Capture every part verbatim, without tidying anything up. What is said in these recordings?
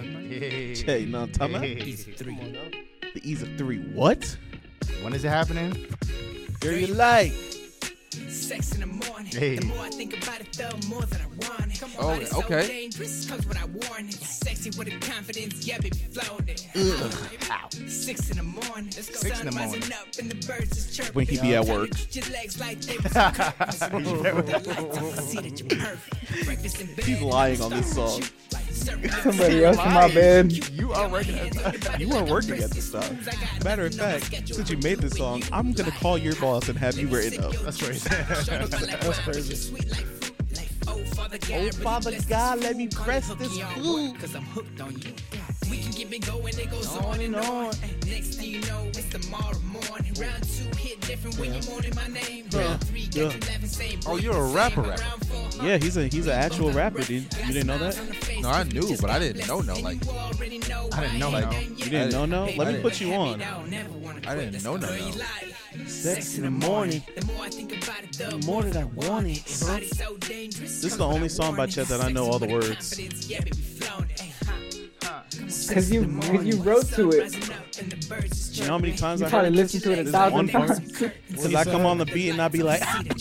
Hey. Chet, you know what I'm talking about? Easy three. The ease of three. What? When is it happening? Girl, you like. Sex in the morning. Hey. The more I think about it, the more that I want it. Come on, Oh, body so okay. dangerous, comes what I warn it. Sexy with a confidence, yeah, baby, flown it. Six in the morning. Let's go. Six in the Sun morning. rising up and the birds is chirping. When he be at work. Your legs like they was curtains. See that you're perfect. Breakfast in bed. He's lying on this song. Somebody else in my bed. You, you are working at that. You weren't working at this time. Matter of fact, since you made this song, I'm gonna call your boss and have you written up. That's crazy. That's crazy. Oh, Father God, Oh, Father God, let me press this food. Cause I'm hooked on you. We can keep it going, it goes on and on. Next thing you know, it's tomorrow morning. Round two hit different when you're mourning my name. Round three, Yeah. get eleven, same. Oh, you're a rapper, rapper. Yeah, he's a he's an actual rapper, dude. You didn't know that? No, I knew, but I didn't know. No, like I didn't know. Like, no. You didn't know, no? Let me put you on. I didn't know. No, no. Sex in the morning. The more I think about it, the The more that I want it. body so dangerous. This is the only song by Chet that I know all the words. Confidence, yeah, baby, flown it. Cause you, cause you wrote to it. You know how many times You I probably heard listened to it a this thousand one part? times. Because I come on the beat and I be like,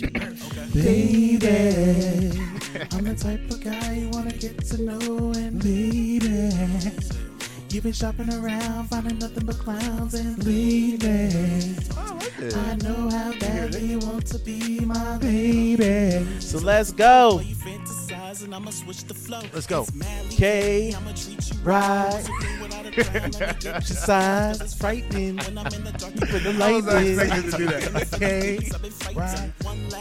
baby, I'm the type of guy you wanna get to know, and baby, you've been shopping around, finding nothing but clowns, and baby, I know how badly you want to be my baby. So let's go. Let's go. K, right. Your size is frightening. You put the light in. to do that. Okay, right.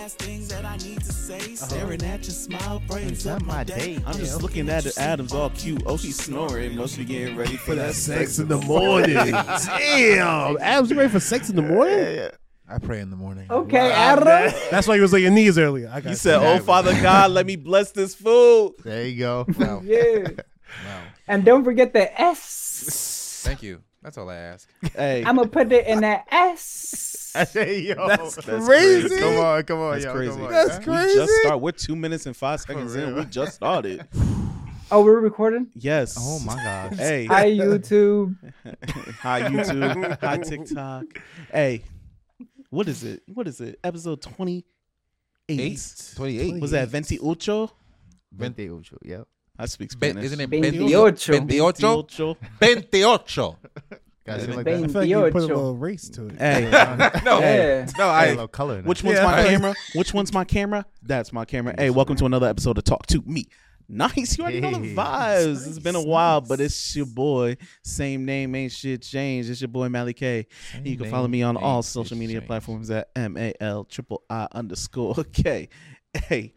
Staring at your smile brings up my day. I'm just looking at Adam's all cute. Oh, he's snoring. Must be getting ready for that Sex in the morning. Damn. Adam's you ready for sex in the morning? I pray in the morning. Okay, Adam. That's why you was on your knees earlier. I got He said, "Oh, Father God, let me bless this food." There you go. Wow. Yeah. Wow. And don't forget the S. Thank you. That's all I ask. Hey, I'm gonna put it in that S. Hey, yo. That's- That's that's crazy. crazy. Come on, come on, that's yo. crazy. Come on, That's man. we just start. We're two minutes and five seconds in. real. We just started. Oh, we're recording? Yes. Oh my gosh. Hey. Hi, YouTube. Hi YouTube. Hi TikTok. Hey, what is it? What is it? Episode twenty-eight. Eight. Twenty-eight. Was that Venti Ocho? Vente ocho. Yep. I speak Ben, Spanish. isn't it Veintiocho. Veintiocho? Ocho. Veintiocho. Guys, like Vein- that. I feel like you put a Veintiocho. little race to it. Hey, No, Yeah. no, I a I. little color. in which that. one's Yeah, my I- camera? Which one's my camera? That's my camera. Hey, welcome to another episode of Talk to Me. Nice. You already know the Hey. vibes. It's been a while, but it's your boy. Same name, ain't shit changed. It's your boy, Mally K. And you can follow me on name, all ain't social shit media changed. platforms at M A L triple I underscore K. Hey,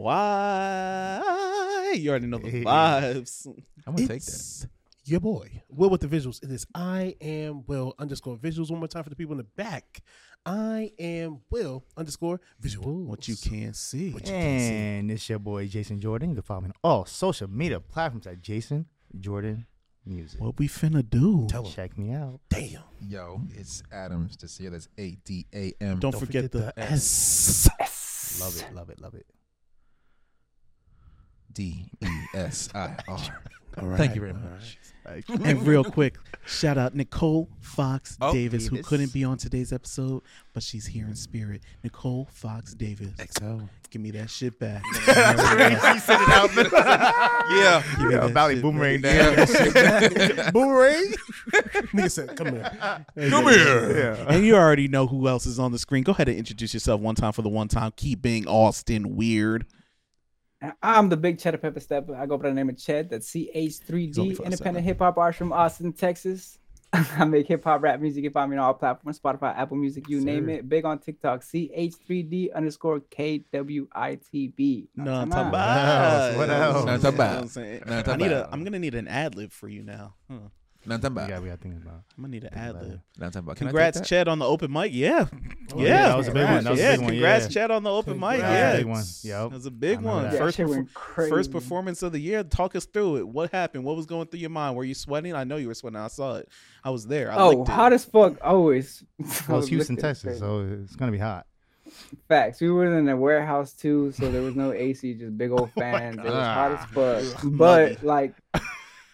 why? You already know the Hey. vibes. I'm gonna take that. It's your boy, Will with the visuals. It is I am Will underscore visuals. One more time for the people in the back. I am Will underscore visuals. What you can't see. What you can't see. And it's your boy Jason Jordan. You can follow me on all social media platforms at Jason Jordan Music. What we finna do? Tell 'em. Check me out. Damn. Yo, it's Adams to see. That's A D A M. Don't, Don't forget, forget the the S. Love it, love it, love it. D E S I R. All right. Thank you very much. And real quick, shout out Nicole Fox Oh, Davis, who Davis. couldn't be on today's episode, but she's here in spirit. Nicole Fox Davis. X O. Give me that shit back. He said it out. Yeah. Give me Yeah, that Valley shit boomerang back. down. Boomerang. Nigga said, come here. Come here. Yeah. And you already know who else is on the screen. Go ahead and introduce yourself one time for the one time. Keep being Austin weird. I'm the big Cheddar Pepper Stepper. I go by the name of Ched. That's C H three He's only D, five independent seven. hip hop artist from Austin, Texas. I make hip hop rap music. You can find me on all platforms, Spotify, Apple Music, you name it. Big on TikTok, C H three D underscore K W I T B. No, Come talk on. about. What else? None talk about. I'm saying. None talk I need a. about. I'm gonna need an ad lib for you now. Huh. None talking We about. got, we got things about. I'm gonna need an ad lib. None talking about. Can I Congrats, take that? Chet, on the open mic. Yeah, Oh, yeah, yeah, that was a big one. That was a yeah, big one, congrats, yeah. Chet, on the open mic. Congrats. Yeah, That was a big one. Yep. that was a big I know one. that. Yeah, First, shit perfor- went crazy. first performance of the year. Talk us through it. What happened? What was going through your mind? Were you sweating? I know you were sweating. I saw it. I was there. I Oh, licked it. hot as fuck, always. Well, it's Houston, Licked it. Texas, Crazy. so it's gonna be hot. Facts. We were in a warehouse too, so there was no A C, just big old fans. It was hot as fuck. Muggy. But like,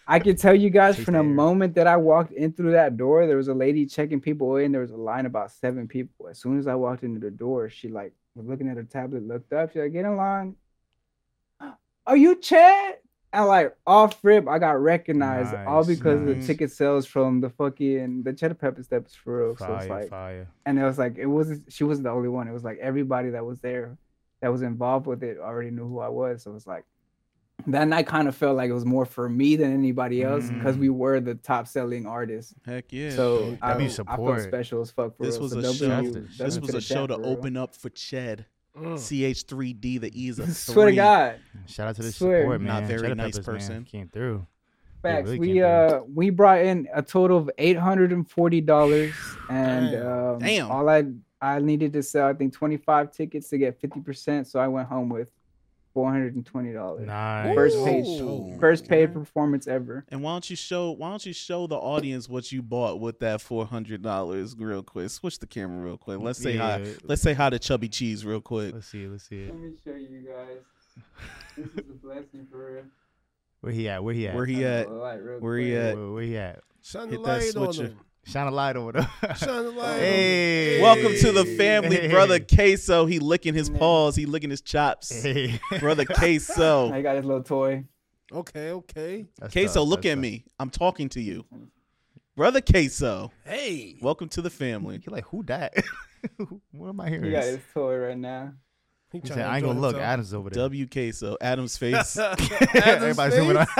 I can tell you guys Chase from the the air. moment that I walked in through that door, there was a lady checking people in. There was a line about seven people. As soon as I walked into the door, she like was looking at her tablet, looked up. She's like, "Get in line." Are you Chad? And like off rip, I got recognized all Nice, because of the nice. ticket sales from the fucking the Cheddar Pepper Steps for real. So it's Fire, like, fire. and it was like it wasn't she wasn't the only one. It was like everybody that was there, that was involved with it, already knew who I was. So it was like that night kind of felt like it was more for me than anybody else because Mm. we were the top selling artists. Heck yeah. So I, W I felt support. special as fuck for This real. was So a W- show. W This This to was the a show chat, to for real. open up for Ched. Mm. C H three D, the E is a three. Swear to God. Shout out to the Swear. support, man. Not very Cheddar nice Peppers, man, person. Came through. Facts. really we came through. uh we brought in a total of eight hundred and forty dollars, and Damn. um, Damn. all I I needed to sell I think twenty five tickets to get fifty percent. So I went home with four hundred and twenty dollars. Nice. First paid Ooh. first paid Okay. performance ever. And why don't you show why don't you show the audience what you bought with that four hundred dollars real quick? Switch the camera real quick. Let's say hi. Yeah. Let's say hi to Chubby Cheese real quick. Let's see it. Let's see it. Let me show you guys. This is a blessing for real. Where he at? Where he at? Where he at? Where he at? Where, where he at? Shine the Hit that light on switcher. them. Shine a light over there. Shine the light Hey. Welcome to the family, Hey. brother Queso. He licking his Yeah. paws. He licking his chops. Hey. Brother Queso. I got his little toy. on them. Okay, okay. That's Queso, tough, look that's at tough. me. I'm talking to you. Brother Queso. Hey. Welcome to the family. He like, who that? What am I hearing? He got his toy right now. He He trying said, to I ain't enjoy gonna look. himself. Adam's over there. W Queso. Adam's face. Everybody zooming on.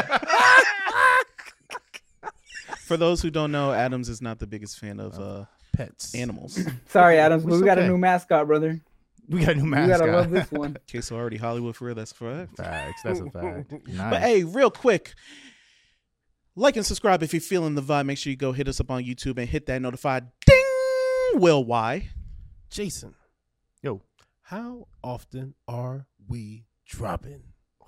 For those who don't know, Adams is not the biggest fan of uh, Pets. animals. Sorry, Adams, but It's we got okay. a new mascot, brother. We got a new You mascot. gotta love this one. Queso already Hollywood for real. That's correct. Facts. That's a fact. Nice. But hey, real quick, like and subscribe if you're feeling the vibe. Make sure you go hit us up on YouTube and hit that notified ding. Will why? Jason, Yo. how often are we dropping?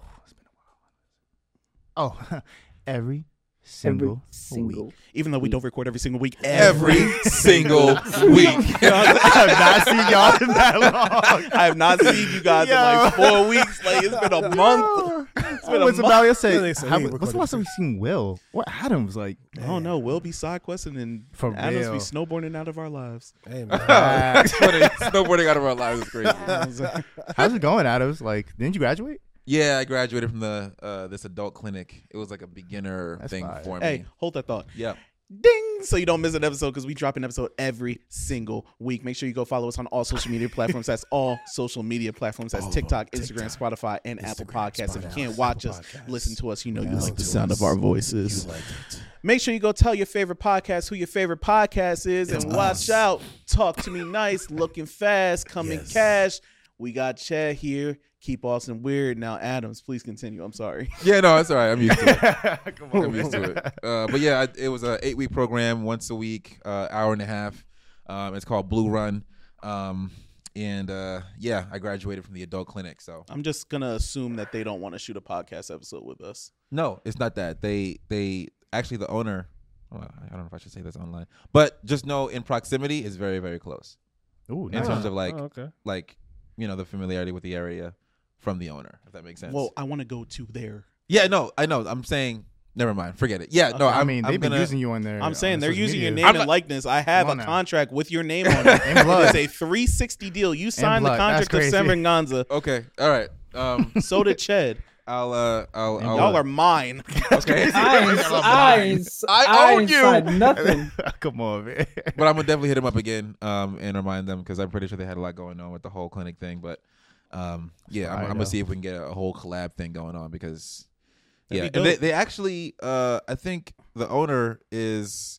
Oh, every single, Every single. week. Even though we don't record every single week, Every single week. I have not seen y'all in that long. I have not seen you guys in like four weeks. Like it's been a month. It's been a What's month. about to Yeah, say? they say how- we what's the recorded last time we seen Will or Adams? Like, I don't know. We'll be side questing and For Adams real. be snowboarding out of our lives. Hey, man. It's funny. Snowboarding out of our lives is crazy. how's it going, Adams? Like, didn't you graduate? Yeah, I graduated from the uh, this adult clinic. It was like a beginner That's thing fire. for Hey, me. hold that thought. Yeah. Ding! So you don't miss an episode because we drop an episode every single week. Make sure you go follow us on all social media platforms. That's all social media platforms. That's All of TikTok, them. Instagram, TikTok, Spotify, and Apple Instagram, Podcasts. If you Spotify, can't watch Apple us, Podcasts. listen to us. You know you Listen like the to sound us. of our voices. You like it. Make sure you go tell your favorite podcast who your favorite podcast is, It's and watch us. out. Talk to me nice, looking fast, coming Yes. cash. We got Chad here. Keep Austin weird. Now, Adams, please continue. I'm sorry. Yeah, no, it's all right. I'm used to it. Come I'm used to it. Uh, but yeah, I- it was an eight week program, once a week, uh, hour and a half. Um, it's called Blue Run. Um, and uh, yeah, I graduated from the adult clinic. So I'm just gonna assume that they don't want to shoot a podcast episode with us. no, it's not that. They they actually the owner. Well, I don't know if I should say this online, but just know in proximity is very very close Ooh, in nice. terms of like Oh, okay. like you know the familiarity with the area from the owner. If that makes sense. Well, I want to go to there. yeah, no, I know. I'm saying. Never mind. Forget it. Yeah, no. Okay. I'm, I mean, I'm they've been gonna, using you on there. I'm saying on they're social using your media. name I'm and not- likeness. I have Come a on now. contract with your name on it. In blood. It's a three sixty deal. You signed the blood. That's contract of crazy. San Venganza. Okay. All right. Um. So did Ched. I'll. Uh. I'll. And I'll Y'all are mine. okay. I ain't, I ain't, I I own ain't you. signed nothing. Come on, man. But I'm gonna definitely hit them up again. Um. And remind them because I'm pretty sure they had a lot going on with the whole clinic thing. But. Um. Yeah. I'm, fire, I'm gonna though. see if we can get a whole collab thing going on because. Yeah. That'd be And they, dope. they actually. Uh. I think the owner is.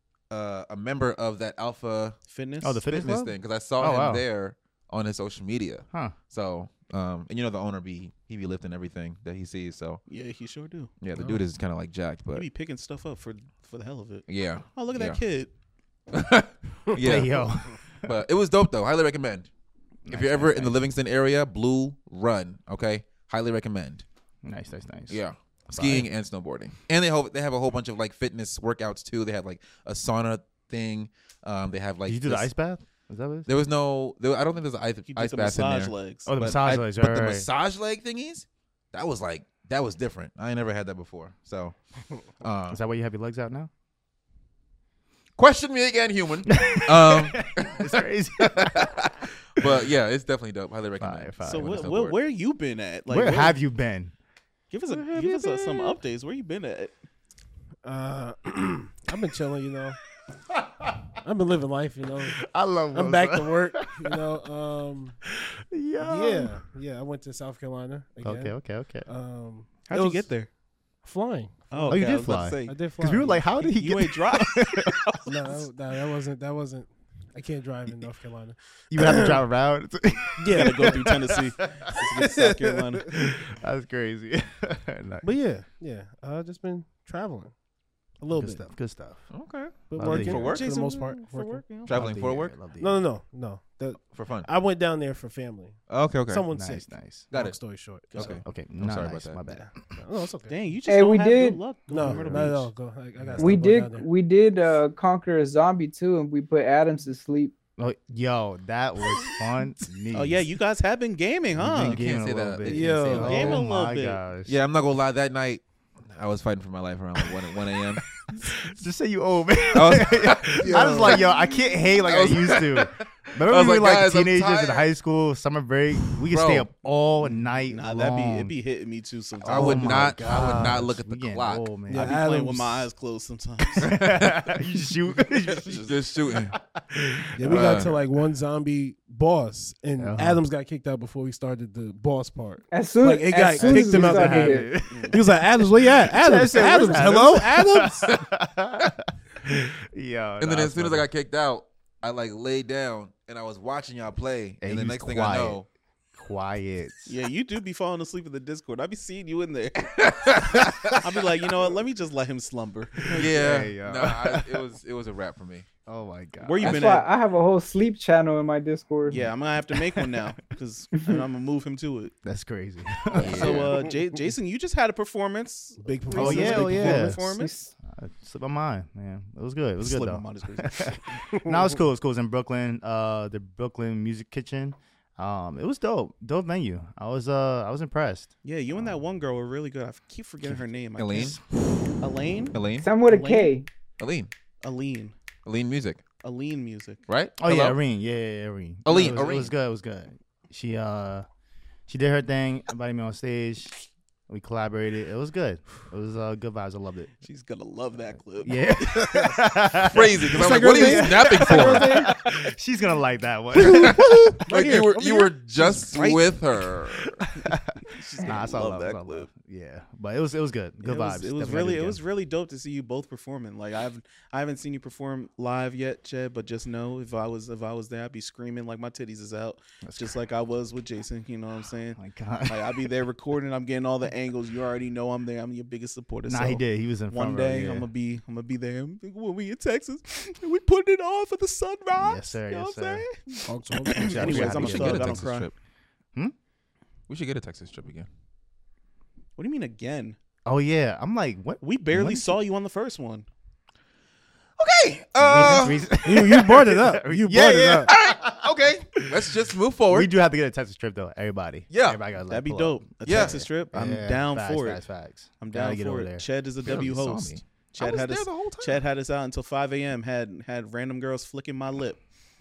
Uh. A member of that Alpha Fitness. Oh, the fitness, Fitness club? thing because I saw Oh, him wow. there on his social media. Huh. So. Um. And you know the owner be he be lifting everything that he sees. So Yeah, he sure do. yeah, the Oh. dude is kind of like jacked, He but be picking stuff up for for the hell of it. yeah. Oh, look at that Yeah. kid. Yeah. Hey, yo. But it was dope though. Highly recommend. if Nice, you're ever nice, in the nice. Livingston area, Blue Run. Okay, highly recommend. Nice, nice, nice. Yeah, skiing and snowboarding, and they have they have a whole bunch of like fitness workouts too. They have like a sauna thing. Um, they have like Did you do this- the ice bath? Is that what it is? There was no. There, I don't think there's an ice, He did ice the bath in massage there. legs. Oh, the But massage I- legs. But Right, the right. massage leg thingies, that was like that was different. I ain't never had that before. So, uh, Is that why you have your legs out now? question me again, human. um, It's crazy. but yeah, it's definitely dope. Highly recommend. Fire, fire. So When it's wh- on wh- board. where you been at? Like, Where have you been? Give us a Where have give you us a, some been? updates. Where you been at? Uh, I've been chilling, you know. I've been living life, you know. I love. I'm back to work, you know. Um, Yeah. yeah, yeah. I went to South Carolina again. Okay. Okay. Okay. Um, How'd it you was get there? Flying. Oh, you okay, I did was about to fly. say, I did fly. Because we were like, how did he you get? ain't drive. no, that, no, that wasn't. That wasn't. I can't drive in North Carolina. You would have to drive around. Yeah, Gotta go through Tennessee just to get to South Carolina. That's crazy. Nice. but yeah, yeah. I just been traveling a little Good bit, stuff. Good stuff. Okay. but Love to working hear For it. work? for the most part. for working. work. You know? Traveling Love to for hear work? it, love to No, hear no, no, no. The, For fun. I went down there for family. Okay. Okay. Someone it. Nice. sick. Nice. Got Long it. story short. Okay. So, okay. I'm Not sorry nice. about My that. bad. No, it's okay. Dang, you just Hey, don't we have did- good luck. No, going not to Myrtle at Beach. all. Go. I, I got We stuff going down did there. we did uh, conquer a zombie too, and we put Adams to sleep. Oh, yo, that was fun. Oh yeah, you guys have been gaming, huh? You've been You can't gaming say a little that. bit. You can't say Yo. that. Game a Oh little my bit. gosh. Yeah, I'm not gonna lie. That night, I was fighting for my life around like one one a.m. Just say you old man. I was- I was like, yo, I can't hate like I, I was- used to. Remember I was we were like, like guys, I'm teenagers in tired. high school, summer break. We could Bro. stay up all night. Nah, that be long. it be hitting me too sometimes. I would Oh my not. I would not gosh, look at the we getting clock. old, man. Yeah, I be playing with Adams- my eyes closed sometimes. you shoot. Just, just shooting. Yeah, we got Uh, to like one zombie boss, and Uh-huh. Adams got kicked out before we started the boss part. As soon Like, it as got soon kicked as him we out the started habit. it, He was like, Adams, where you at? Adams, said, Adams, "Where's hello, Adams. Yo, And then nah, as soon as I funny. got kicked out, I like laid down and I was watching y'all play. And And the you was next thing I quiet. know, quiet. Yeah, you do be falling asleep in the Discord. I be seeing you in there. I'll be like, you know what? Let me just let him slumber. yeah, Hey, yo. no, I, it was it was a wrap for me. Oh my god. Where you that's been why at? I have a whole sleep channel in my Discord. Yeah, I'm gonna have to make one now because I'm gonna move him to it. That's crazy. So, uh, J- Jason, you just had a performance. Big Oh, performance. yeah, big oh, yeah. Performance. I slipped my mind, man. It was good. It was good Slip though. my mind is crazy. No, it's cool. It was cool. It was in Brooklyn, uh, the Brooklyn Music Kitchen. Um, it was dope. Dope venue. I was uh, I was impressed. Yeah, you and that one girl were really good. I keep forgetting her name. I Elaine, can't- Elaine. Elaine, Some with a Elaine? K. Elaine, Aline. Elaine Music, Aline music. right? Oh yeah, Hello? Irene. Yeah, yeah, yeah, Irene. Irene, It was, it Irene. was good. It was good. She uh, she did her thing. Invited me on stage. We collaborated. It was good. It was uh, good vibes. I loved it. She's gonna love that clip. Yeah. Crazy. Because I'm like, what are you snapping for? She's gonna like that one. Like you were you were just Right. with her. She's Nah, gonna I saw love love, that saw clip. love. Yeah, but it was it was good. Good it vibes. was, it was Definitely really do it again. was really dope to see you both performing. Like I've I haven't seen you perform live yet, Ched, but just know if I was if I was there, I'd be screaming like my titties is out, That's just like I was with Jason. You know what I'm saying? Oh my God. Like I'd be there recording. I'm getting all the angles. You already know I'm there. I'm your biggest supporter. Nah, so he did. He was in front One row, day yeah. I'm gonna be I'm gonna be there when we in Texas and we putting it on for the sunrise. Yes, sir. You know Yes, what I'm sir. saying? Talk to him. Anyways, Anyways, I'm We a should thug. get I a don't Texas cry. trip. Hmm? We should get a Texas trip again. What do you mean again? Oh yeah. I'm like, what? We barely When- saw you on the first one. Okay. Uh, Reasons- You, you brought it up. You Yeah, brought it yeah. up. all right. Okay. Let's just move forward. we do have to get a Texas trip though. Everybody. Yeah. Everybody gotta, like, That'd be pull dope. up. A Yeah. Texas trip. I'm Yeah, down facts, for facts, it. Facts. I'm Gotta down get for over it. there. Ched is a Barely W saw host. me. I Chad was had there us. the whole time. Chad had us out until five a.m. Had had random girls flicking my lip.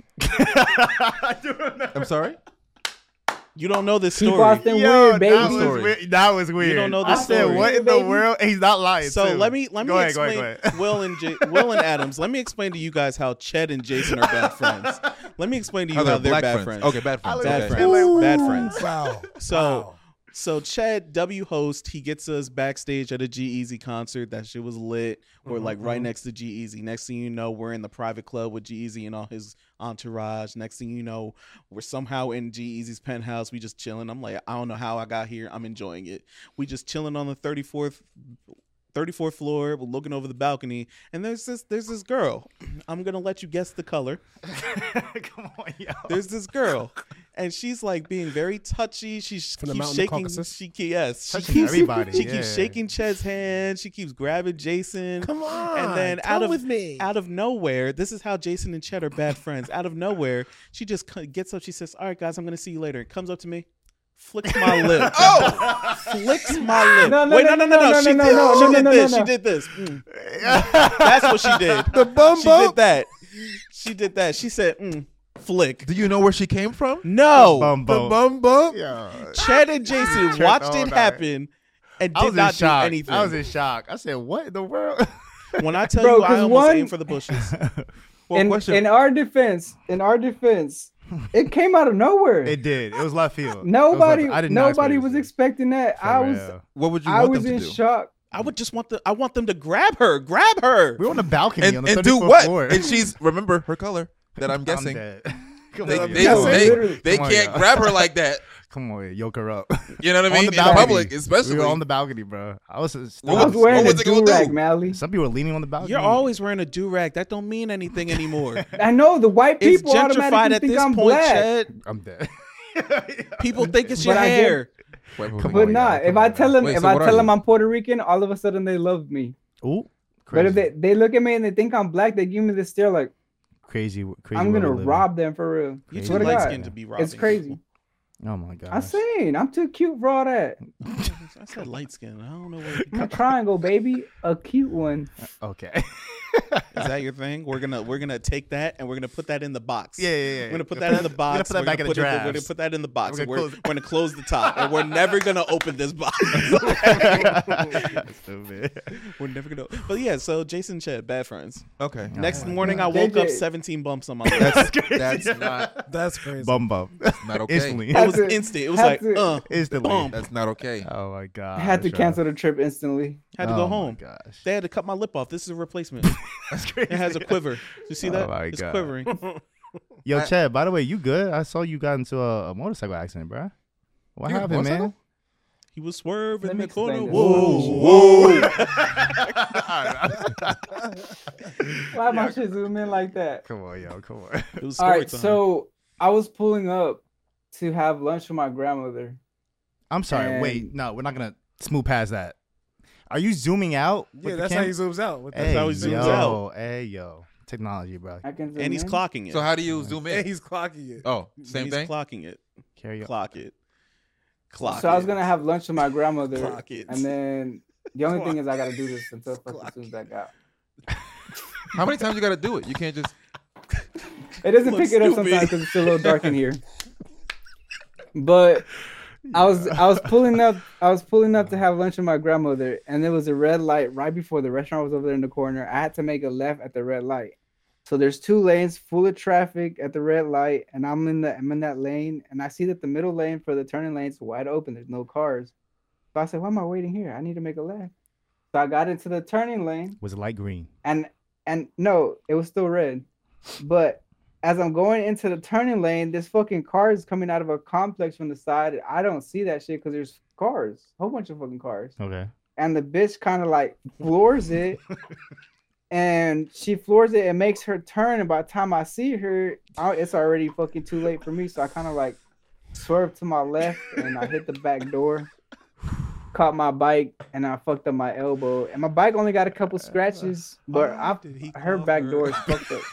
I'm sorry. You don't know this Keep story. Austin Yo, weird, baby. that was Story. weird. That was weird. don't know I this said, story. what in the Baby. world? And he's not lying. So too. let me let me go ahead, explain. Go ahead, go ahead. Will and J- Will and Adams. Let me explain to you guys how Ched and Jason are bad friends. Let me explain to you How how, they're they're black bad friends. friends. Okay, bad friends. I Bad Okay. friends. Bad friends. Wow. So Wow. so Chad W host, he gets us backstage at a G-Eazy concert. That shit was lit. We're like right next to G-Eazy. Next thing you know, we're in the private club with G-Eazy and all his entourage. Next thing you know, we're somehow in G-Eazy's penthouse. We just chilling. I'm like, I don't know how I got here. I'm enjoying it. We just chilling on the thirty-fourth thirty-fourth floor. We're looking over the balcony, and there's this there's this girl. I'm gonna let you guess the color. Come on, yo. There's this girl, and she's like being very touchy. She From the keeps mountain of shaking. Caucasus? She ke- yes, she Touching keeps everybody. She yeah. keeps shaking Ched's hand. She keeps grabbing Jason. Come on. And then come out of with me. out of nowhere, this is how Jason and Ched are bad friends. Out of nowhere, she just c- gets up. She says, "All right, guys, I'm gonna see you later." Comes up to me, flicks my lip. Oh, Flicks my lip. No, no, Wait, no, no, no, no, no, no. She no, did, no, she no, did no, this. no, She no. did this. Mm. That's what she did. The bum She bump. did that. She did that. She said, mm, flick. do you know where she came from? No. Bum The bum. bum bump. Yeah. Chad and Jason Checked watched all it night. happen and I did was in not do shock. anything. I was in shock. I said, "What in the world?" When I tell Bro, you, I 'cause almost one- aimed for the bushes. Well, in, question. in our defense, in our defense, it came out of nowhere. It did. It was left field. It was nobody, left- I did not nobody expect was this. expecting that. For I was, real. what would you I want was them in to do? shock. I would just want the I want them to grab her. Grab her. We were on the balcony And, on the and do thirty-fourth what? floor. And she's remember her color that I'm guessing. dead. Come They on, they, Yeah, yo. they, literally. they Come on, can't y'all. grab her like that. Come on, yoke her up. You know what I On mean? the In balcony. public, especially. We were on the balcony, bro. I was. Still, What I was was- wearing what a was it gonna do rag, do? Mally. Some people were leaning on the balcony. You're always wearing a do rag. That don't mean anything anymore. I know the white It's people gentrified automatically at think this I'm point, black. Chad. I'm dead. People think it's your But I get- hair. Wait, wait, Come wait. But on, nah, y'all, if come I on, tell y'all. them, Wait, if so I what are tell them you? I'm Puerto Rican, all of a sudden they love me. Ooh, But if crazy. they, they look at me and they think I'm black, they give me this stare like crazy, crazy. I'm world gonna we live in. rob them for real. You're Crazy. too Swear to light God. skinned to be robbing. It's crazy. people. Oh my god. I seen. I'm too cute for all that. I said light skin. I don't know what. I'm a triangle, baby, a cute one. Okay. Is that your thing? We're gonna we're gonna take that and we're gonna put that in the box. Yeah, yeah, yeah. We're gonna put We're that in the gonna box. put that We're back gonna in the put it- We're gonna drafts. put that in the box. We're and gonna We're, close- we're gonna close the top, and we're never gonna open this box. Stupid. We're never gonna. But yeah, so Jason Chet, bad friends. Okay. Next my morning, God. I woke up J J. seventeen bumps on my leg. That's that's not That's crazy. Bum bum. not okay. Instantly. It was Had to- instant. It was had like, to- uh, Instantly. bump. That's not okay. Oh my god. I had to bro. cancel the trip instantly. Had to Oh go my home. Gosh. They had to cut my lip off. This is a replacement. That's crazy. It has a quiver. You see Oh that? my It's God. quivering. Yo, I- Chad. By the way, you good? I saw you got into a, a motorcycle accident, bro. What You got a happened, man? motorcycle? He was swerving Let in me the corner. explain Whoa, this. whoa. Why my shit zoom in like that? Come on, yo. Come on. It was All story right, time. so I was pulling up to have lunch with my grandmother. I'm sorry. Wait. And- No, we're not gonna smooth past that. Are you zooming out? with Yeah, the that's cam- how he zooms out. With Hey, That's how he zooms yo, out. Hey, yo. Technology, bro. I can zoom and he's in. clocking it. So how do you zoom And in? he's clocking it. Oh, same he's thing. clocking it. Carry on. Clock it. Clock So I was it. gonna have lunch with my grandmother, Clock it. and then the only thing is I gotta do this until fucking zoom back out. How many times you got to do it? You can't just. It doesn't Looks pick it up stupid. sometimes because it's still a little dark in here. But I was I was pulling up I was pulling up to have lunch with my grandmother, and there was a red light right before the restaurant was over there in the corner. I had to make a left at the red light. So there's two lanes full of traffic at the red light, and I'm in the I'm in that lane, and I see that the middle lane for the turning lane is wide open. There's no cars. So I said, "Why am I waiting here? I need to make a left." So I got into the turning lane, Was it light green? and and no, it was still red. But as I'm going into the turning lane, this fucking car is coming out of a complex from the side. I don't see that shit because there's cars, a whole bunch of fucking cars. Okay. And the bitch kind of like floors it, and she floors it and makes her turn. And by the time I see her, I, it's already fucking too late for me. So I kind of like swerved to my left, and I hit the back door. Caught my bike, and I fucked up my elbow. And my bike only got a couple scratches, but I, did he her call back her? door is fucked up.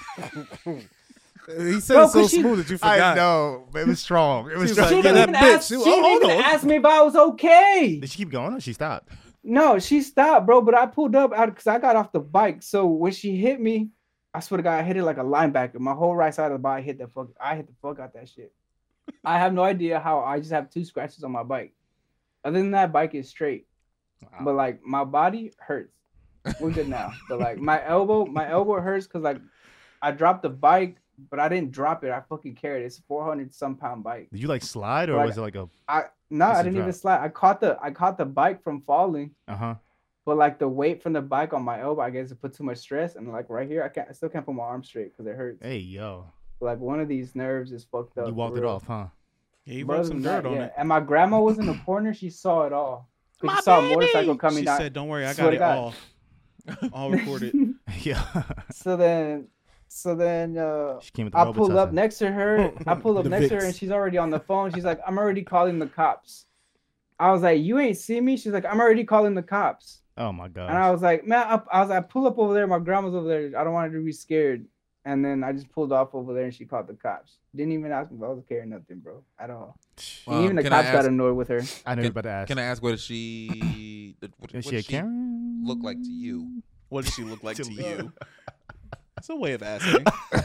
He said Bro, it so 'cause she- smooth that you forgot. I know, but it was strong. It was She was strong. She like, didn't yeah, even that bitch. ask, she She- didn't hold even on. ask me if I was okay. Did she keep going or she stopped? No, she stopped, bro. But I pulled up out because I got off the bike. So when she hit me, I swear to God, I hit it like a linebacker. My whole right side of the body hit the fuck. I hit the fuck out that shit. I have no idea how. I just have two scratches on my bike. Other than that, bike is straight. Wow. But like my body hurts. We're good now. But like my elbow, my elbow hurts because like I dropped the bike, but I didn't drop it. I fucking carried it. It's a four hundred some pound bike. Did you like slide or Like- was it like a I no, It's I a didn't even drop. slide. I caught the I caught the bike from falling. uh huh? But like the weight from the bike on my elbow, I guess it put too much stress, and like right here, I can't, I still can't put my arm straight because it hurts. Hey yo, Like one of these nerves is fucked up. you for walked it real. off, huh? Yeah, he But rubbed other some than dirt that, on yeah. it. And my grandma was in the corner; she saw it all. 'Cause She saw a motorcycle coming She down. said, "Don't worry, I Swear got to it God. all. All recorded." Yeah. So then, so then, uh, She came with the I pull up Robitussin. next to her. I pull up The next to her, Vicks. and she's already on the phone. She's like, "I'm already calling the cops." I was like, "You ain't see me?" She's like, "I'm already calling the cops." Oh my god. And I was like, man, I, I was like, pull up over there. My grandma's over there. I don't want her to be scared. And then I just pulled off over there, and she called the cops. Didn't even ask me if I was okay or nothing, bro, at all. And Um, even the can I cops got ask- annoyed with her. I know Can, you're about to ask. can I ask what does she what, what Is does she a she Karen? look like to you? What does she look like to To you? It's a way of asking.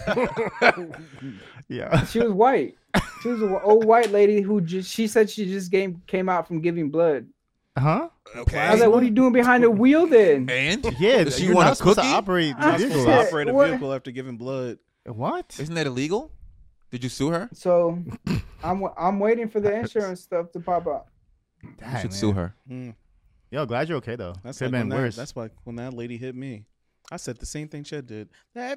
Yeah. She was white. She was an old white lady who just. She said she just came came out from giving blood. Huh? Okay. I was like, "What are you doing behind the wheel then?" And Yeah. Does she you're want not a supposed cookie? to operate I vehicles. Supposed said- to operate a what? vehicle after giving blood. What? isn't that illegal? Did you sue her? So, I'm I'm waiting for the insurance stuff to pop out. You Dang, should man. sue her. Mm, Yo, glad you're okay though. that's Could have like been when that, worse. that's like when that lady hit me. I said the same thing Ched did. That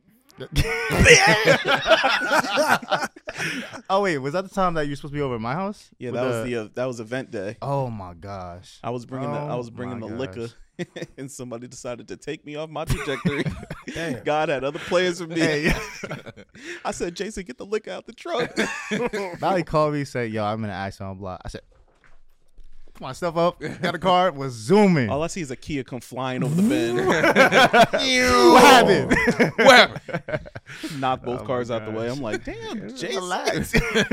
Oh wait, was that the time that you were supposed to be over at my house? yeah, With that was the uh, that was event day. Oh my gosh. I was bringing the I Oh was bringing the my liquor, gosh. and somebody decided to take me off my trajectory. Damn. God had other plans for me. Hey, I said, Jason, get the liquor out the truck. Valley called me, said, "Yo, I'm in an accident on block." I said, "Put my stuff up." Got a car. Was zooming. All I see is a Kia come flying over the bend, What happened? What happened? knock both Oh my cars out the way. gosh. I'm like, damn, Jason. Relax.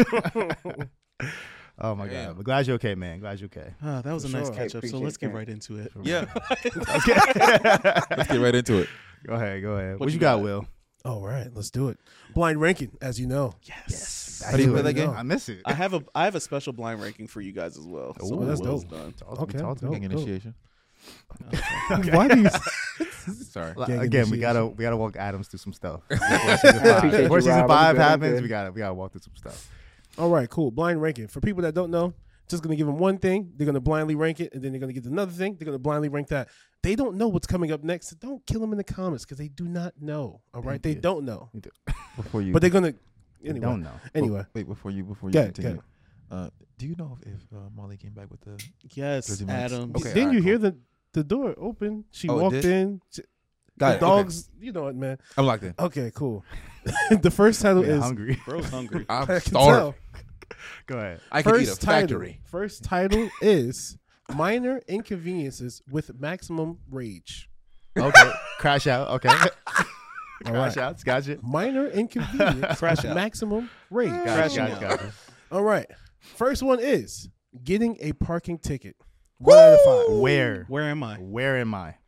Oh my Damn. god. But glad you're okay, man. Glad you're okay. Ah, that was a For nice sure. catch up. So Appreciate let's get that. right into it. Yeah. Let's get right into it. Go ahead. Go ahead. What, What you you got, got? Will? All right, let's do it. Blind ranking, as you know. Yes. How do you play that game? I miss it. I have a I have a special blind ranking for you guys as well. So Ooh, that's Will's dope. done. Talk to me, Okay, talk to me. dope. Gang initiation. Why do you? Sorry. Like, Gang again, we initiation. gotta we gotta walk Adams through some stuff before season five, Appreciate before you, season Rob. I'm five good, I'm happens. good. We gotta we gotta walk through some stuff. All right, cool. Blind ranking. For people that don't know, just going to give them one thing. They're going to blindly rank it, and then they're going to get another thing. They're going to blindly rank that. They don't know what's coming up next. So don't kill them in the comments because they do not know. All right? Thank They you. don't know. Before you, But they're going to. They Anyway. don't know. Anyway. wait before you before you Go ahead, continue. Uh, do you know if, if uh, Molly came back with the? Yes, Jersey Mike's. Adam. Okay. Didn't all right, you hear cool. the, the door open? She Oh, it walked did? in. She- Got the it, okay. dogs, you know it, man. I'm locked in. Okay, cool. The first title Yeah, is. hungry. Bro's hungry. I I'm can starved. tell. Go ahead. I could eat a First title, factory. first title is Minor Inconveniences with Maximum Rage. Okay. Crash out. Okay. All Crash right. out. Gotcha. Minor Inconvenience Crash with out. Maximum Rage. Gotcha. Crashing Gotcha. out. Gotcha. All right. First one is getting a parking ticket. One out of five. Where? Where am I? Where am I?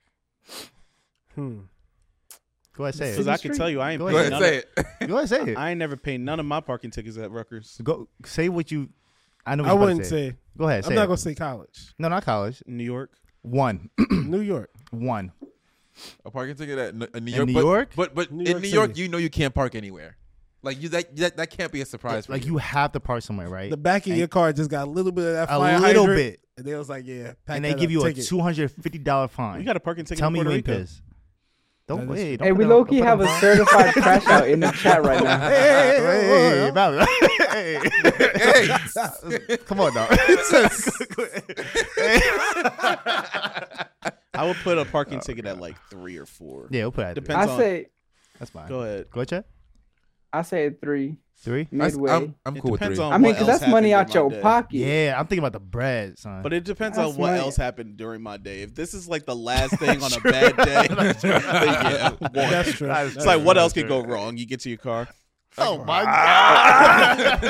Hmm. Go ahead. Say Because it. I can tell you, I ain't Go Go paying ahead, none say of, it. Go ahead. Say it. I ain't never paid none of my parking tickets at Rutgers, Go. Say what you. I know. What I you're about to wouldn't say. Go ahead. Say I'm not it. going to say college. No, not college. New York. One. New York. One. A parking ticket at N- uh, New In York. New but, York? But but New in York New York, City. you know you can't park anywhere. Like you that that, that can't be a surprise. for Like you have to park somewhere, right? The back of And- your car just got a little bit of that a fire little hydrant, bit, And they was like, yeah. pack and they that give up, you a take it. two hundred fifty dollar fine. You got a parking ticket Tell in me you Puerto ain't Rico. pissed. Don't That is wait. true. Don't Hey, put we that- low don't key put have a that on- certified crash out in the chat right now. Hey, hey, hey, hey, Bobby. Hey, Hey. come on, dog. I would put a parking ticket at like three or four. Yeah, we'll put that. Depends I on- say, That's fine. Go ahead. Go ahead, Chet. I say three Three. I, midway. am I'm It cool with depends three. on I mean, what because else that's money happened out during your my day. pocket. Yeah, I'm thinking about the bread, son. But it depends That's on what my- else happened during my day. If this is like the last thing on a bad day, then yeah, one. That's true. That's It's like true. what That's else could true. go wrong? You get to your car. Oh my god.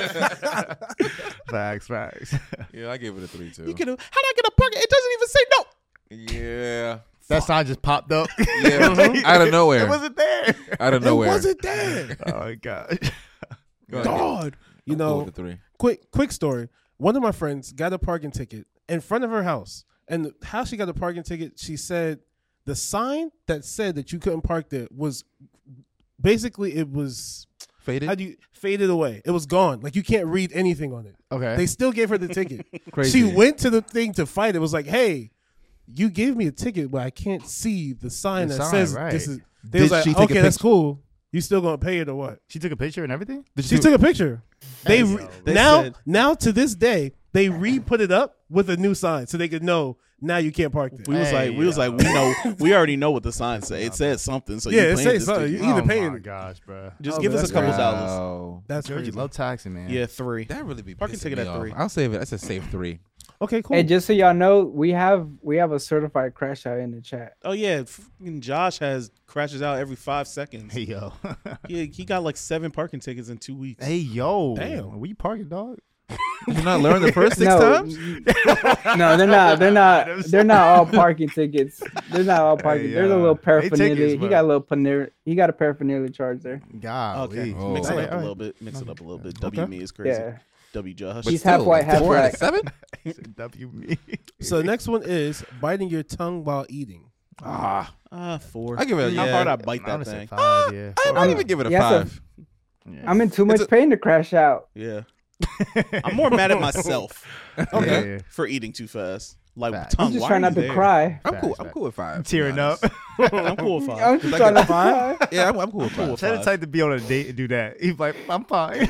Facts, facts. Yeah, I gave it a three too. You can. How do I get a parking? It doesn't even say no. Yeah. That sign just popped up. Yeah. Out of nowhere. It wasn't there. Out of It nowhere. wasn't there. Oh my god. Go ahead. God. You I'm cool know, with the three. quick quick story. One of my friends got a parking ticket in front of her house. And how she got a parking ticket, she said the sign that said that you couldn't park there was basically it was Faded. how do you faded away. It was gone. Like you can't read anything on it. Okay. They still gave her the ticket. Crazy. She went to the thing to fight. It was like, hey, you gave me a ticket, but I can't see the sign The that sign, says right. this is. They Did was like, she take a okay, that's picture? cool. You still gonna pay it or what? She took a picture and everything. Did She took a picture. They, Hey, re- yo, they now said- now to this day they re-put it up with a new sign so they could know now you can't park there. We was Hey, like, we was yo. like, we know, we already know what the sign said. It said something. So Yeah, you it paying says this something. ticket. You either oh paying my it. gosh, bro. Just Oh, give us that's a couple crazy. dollars. Wow. That's Georgie crazy. love taxing, man. Yeah, three. That really be Parking pissing ticket me at off. three. I'll save it. That's a safe three. Okay, cool. Hey, just so y'all know, we have we have a certified crash out in the chat. Oh yeah, fucking Josh has crashes out every five seconds. Hey yo. He he got like seven parking tickets in two weeks. Hey yo. Damn. Where you parking, dog? Did you not learn the first six no, times? no, they're not. They're not. They're not all parking tickets. They're not all parking. Hey, There's a uh, little they paraphernalia. tickets, he bro. got a little paraphernalia. He got a paraphernalia charge there. God. Okay, Oh. mix it Hey, up a all little right. bit. Mix it up a little bit. Okay. W me is crazy. Yeah, W Josh. But He's still, half white, like, half four out of black. seven? W me. So the next one is biting your tongue while eating. Ah, Ah, four. I give it a- How yeah. hard I bite I'm that gonna say thing. five, yeah. I might even give it a Yeah, so- five. Yeah. I'm in too much a- pain to crash out. Yeah. I'm more mad at myself Okay. Yeah, yeah. for eating too fast. Like Facts. tongue. I'm just why trying are not you to there? cry. I'm Facts, cool. I'm facts. cool with five. to be Tearing up. honest. I'm cool with I'm five. just I trying get to cry. Yeah, I'm, I'm cool with cool five. with Tell the five. type to be on a date and do that. He's like, I'm fine.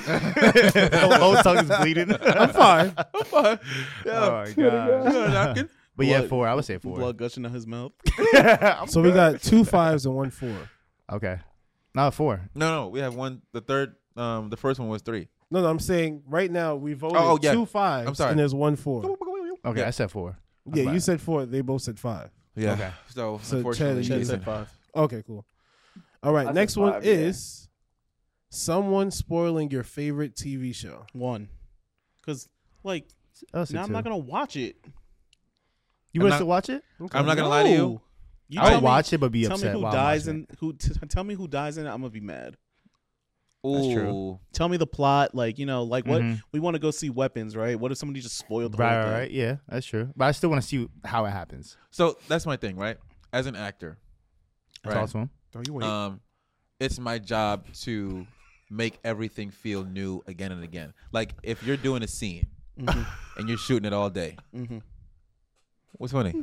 Both tongues bleeding. I'm fine. I'm fine. Yeah. Oh my Swear to god. Yeah, napkin. But yeah, Blood- four. I would say four. Blood gushing out his mouth. I'm So we good. got two fives and one four. Okay. No, four. No, no, we have one. The third, um, the first one was three. No, no, I'm saying right now we voted Oh, yeah. two fives. I'm sorry. And there's one four. Okay, Yeah. I said four. Yeah, you Five. said four. They both said five. Yeah. Okay. So, So unfortunately, Chad, Chad you said five. Okay, cool. All right, I said next one five, yeah. is someone spoiling your favorite T V show. One. Because, like, I'll say now I'm two. not going to watch it. You I'm would not- still watch it? I'm not gonna lie to you. No. You I tell would me- watch it, but be Tell upset me who while I'm dies watching in who. T- tell me who dies in it. I'm gonna be mad. That's true. Ooh. Tell me the plot. Like you know, like what Mhm. we want to go see weapons, right? What if somebody just spoiled the Right, whole right, thing? right. Yeah, that's true. But I still want to see how it happens. So that's my thing, right? As an actor, That's right? awesome. Don't you wait? Um, it's my job to make everything feel new again and again. Like if you're doing a scene Mhm. and you're shooting it all day, Mhm. what's funny?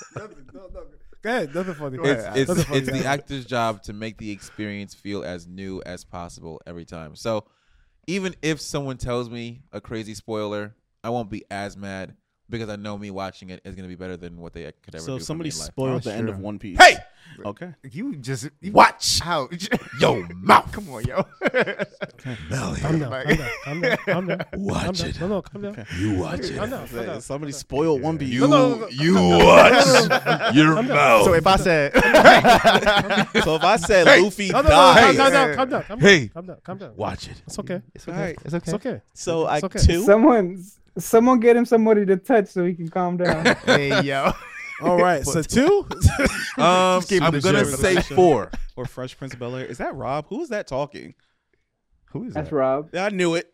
Go ahead, nothing funny. It's it's, Nothing funny. it's the actor's job to make the experience feel as new as possible every time. So even if someone tells me a crazy spoiler, I won't be as mad because I know me watching it is going to be better than what they could ever So do. if for somebody me in life. spoiled Oh, the end of sure. One Piece. Hey! Okay. You just you Watch out. yo mouth. Come on, yo. Melly. Calm down, calm down, calm down, calm down. Watch calm down. it. No, no, calm down. You watch it. Calm down, calm down. Somebody spoiled One Piece. You No, no, no, no. you watch your mouth. So if I said, So if I said Hey! Luffy No, no, no, died, calm down, calm down, calm down. Hey. Calm down, calm down. watch it. It's okay. it's okay, Alright. it's okay, It's okay. so I It's okay. two. Someone, someone get him somebody to touch so he can calm down. Hey, yo. All right, so two. Um, keep it I'm the gonna gym. say four. Or Fresh Prince of Bel Air. Is that Rob? Who is that talking? Who is That's that? Rob. I knew it.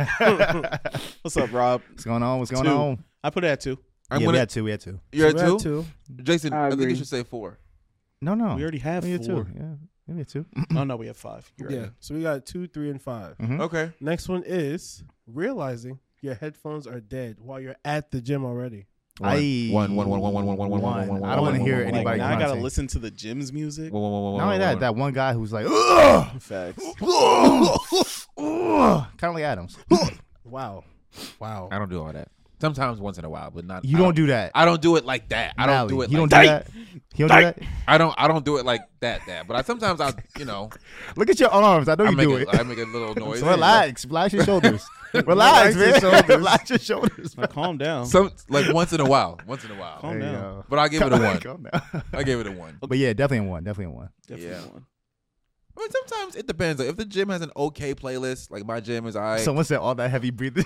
What's up, Rob? What's going on? What's going Two. on? I put it at two. I'm yeah, we gonna. had two. We had two. You're at We're two? at two. Jason. I I, think you agree. should say four. No, no. We already have we had four. two. Yeah, we had two. Oh no, we have five. You're Yeah, right. so we got two, three, and five. Mhm. Okay. Next one is realizing your headphones are dead while you're at the gym already. I One, one, one, one, one, one, one, one, one, one, one, I don't want to one, hear one, one, Like anybody now I gotta grunting. listen to the gym's music. Whoa, whoa, whoa, whoa, Not only whoa, that, whoa. that one guy who's like, ugh, Facts. kind of like Adams. Wow. Wow. I don't do all that. Sometimes once in a while, but not. You I don't do that. I don't do it like that. I don't Mally, do it. You like don't do that. that. You don't do that. I don't. I don't do it like that. That. But I sometimes I, you know, Look at your arms. I know I you make do a, it. I make a little noise. So relax. Relax your shoulders. Relax, Relax man. your shoulders. Relax your shoulders. Like, calm down. Some like once in a while. Once in a while. Calm There you down. go. But I give it a one. Calm down. I give it a one. But yeah, definitely a one. Definitely a one. Definitely Yeah. one. I mean, sometimes it depends. Like, if the gym has an okay playlist, like my gym is alright. Someone said all that heavy breathing.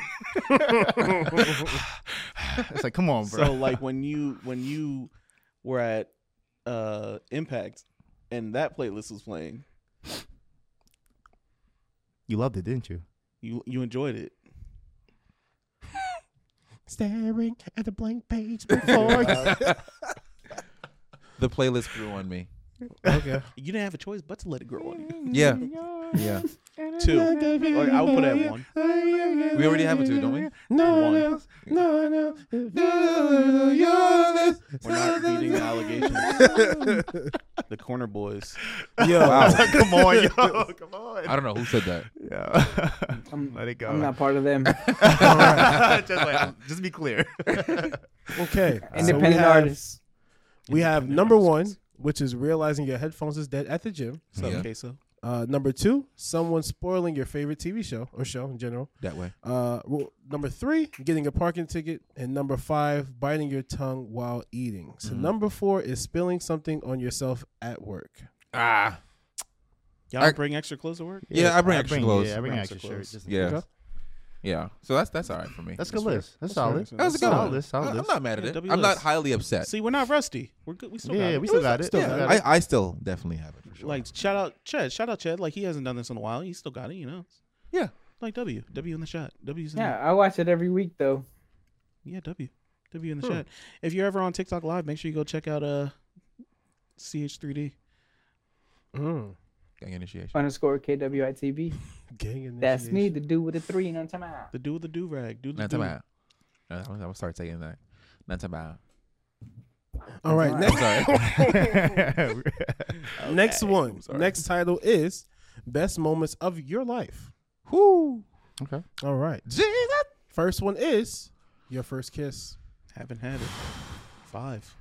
It's like, come on, bro. So like when you when you were at uh Impact and that playlist was playing, You loved it, didn't you? you you enjoyed it. Staring at the blank page before. the playlist grew on me. Okay. You didn't have a choice but to let it grow on you. Yeah. Yeah. Two. Or I would put it at one. We already have a two, don't we? No One. one else. No one else. We're not beating the allegations. The corner boys. Yo. Come on, yo. Come on. I don't know who said that. Yeah. I'm, Let it go. I'm not part of them. just, like, just be clear. Okay. So we Independent have- artists. We have number one, which is realizing your headphones is dead at the gym. So Yeah. okay, so Uh, number two, someone spoiling your favorite T V show or show in general. That way. Uh, well, number three, getting a parking ticket, and number five, biting your tongue while eating. So Mhm. number four is spilling something on yourself at work. Ah. Y'all I- bring extra clothes to work? Yeah, I bring extra clothes. Yeah, I bring Bring extra extra shirts. clothes. just in Yeah. case. Yeah. So that's that's all right for me. That's a good fair. list. That's That's fair. solid. That was a good solid one. list. Solid I'm list. not mad at Yeah, it. W I'm not list. highly upset. See, we're not rusty. We're good. We still got Yeah, it. we still got it. Still Yeah, got we it. got it. I, I still definitely have it for sure. Like shout out Ched. Shout out Ched. Like he hasn't done this in a while. He still got it. You know. Yeah. Like W. W in the shot. W's in Yeah, I watch it every week though. the, yeah. W. W in the Hmm. chat. If you're ever on TikTok Live, make sure you go check out uh C H three D. Mm. Gang initiation. Underscore K W I T V. Gang That's me, initiation. the dude with the three. You know what I'm talking about? The dude with the do rag. Do the Not do. about. I'm gonna start taking that. Not about. All right, I'm next, Sorry. next Okay. one. I'm sorry. Next title is best moments of your life. Whoo. Okay. All right. Jesus. First one is your first kiss. Haven't had it. Five.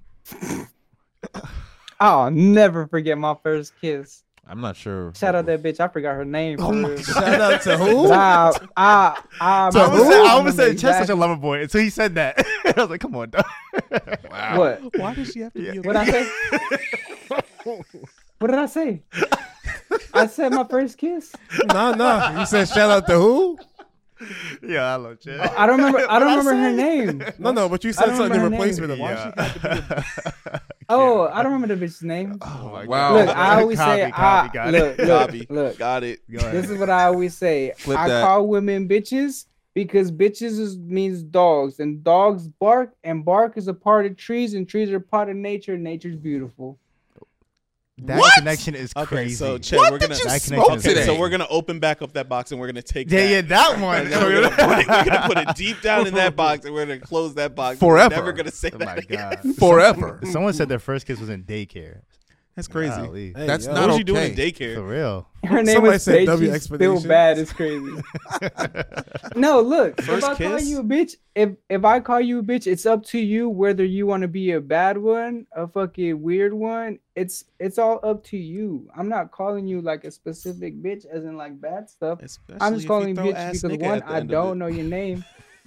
I'll never forget my first kiss. I'm not sure. Shout out that bitch. I forgot her name. for real. Shout out to who? But I, I, I, So I I almost said, I almost remember said Chess such a exactly- lover boy until he said that. I was like, come on, dog. Wow. What? Why does she have to Yeah. be a What I say? What did I say? I said my first kiss. No, no. You said shout out to who? Yeah, I love Chess. I don't remember. I don't What'd I remember her say? name. No, no, but you I said don't something in remember her replacement of name. why Yeah. Oh, I don't remember the bitch's name. Oh my Wow. Look, God. I always Copy, say, copy, I, got it. look, look, Copy. look. Got it. Go ahead. This is what I always say. Flip I that. call women bitches because bitches is, means dogs, and dogs bark, and bark is a part of trees, and trees are a part of nature, and nature's beautiful. That What? connection is Okay, crazy. so Ched, What we're did gonna. you That smoke connection is Okay, so today? we're gonna open back up that box and we're gonna take yeah, that. yeah, that one. And then we're, gonna put it, we're gonna put it deep down in that box and we're gonna close that box. Forever. We're never gonna say Oh that my again. God. Forever. Someone said their first kiss was in daycare. That's crazy. Golly. Hey, That's yo. not What was okay. you doing in For daycare? real. Her name Somebody was said Paige. W She's still expeditions. bad. It's crazy. No, look. First if I call kiss? you a bitch, if if I call you a bitch, it's up to you whether you want to be a bad one, a fucking weird one. It's it's all up to you. I'm not calling you like a specific bitch, as in like bad stuff. Especially I'm if just you calling you throw bitch ass because nigga one, at the I end of don't it. know your name.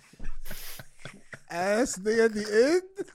Ass nigga at the end.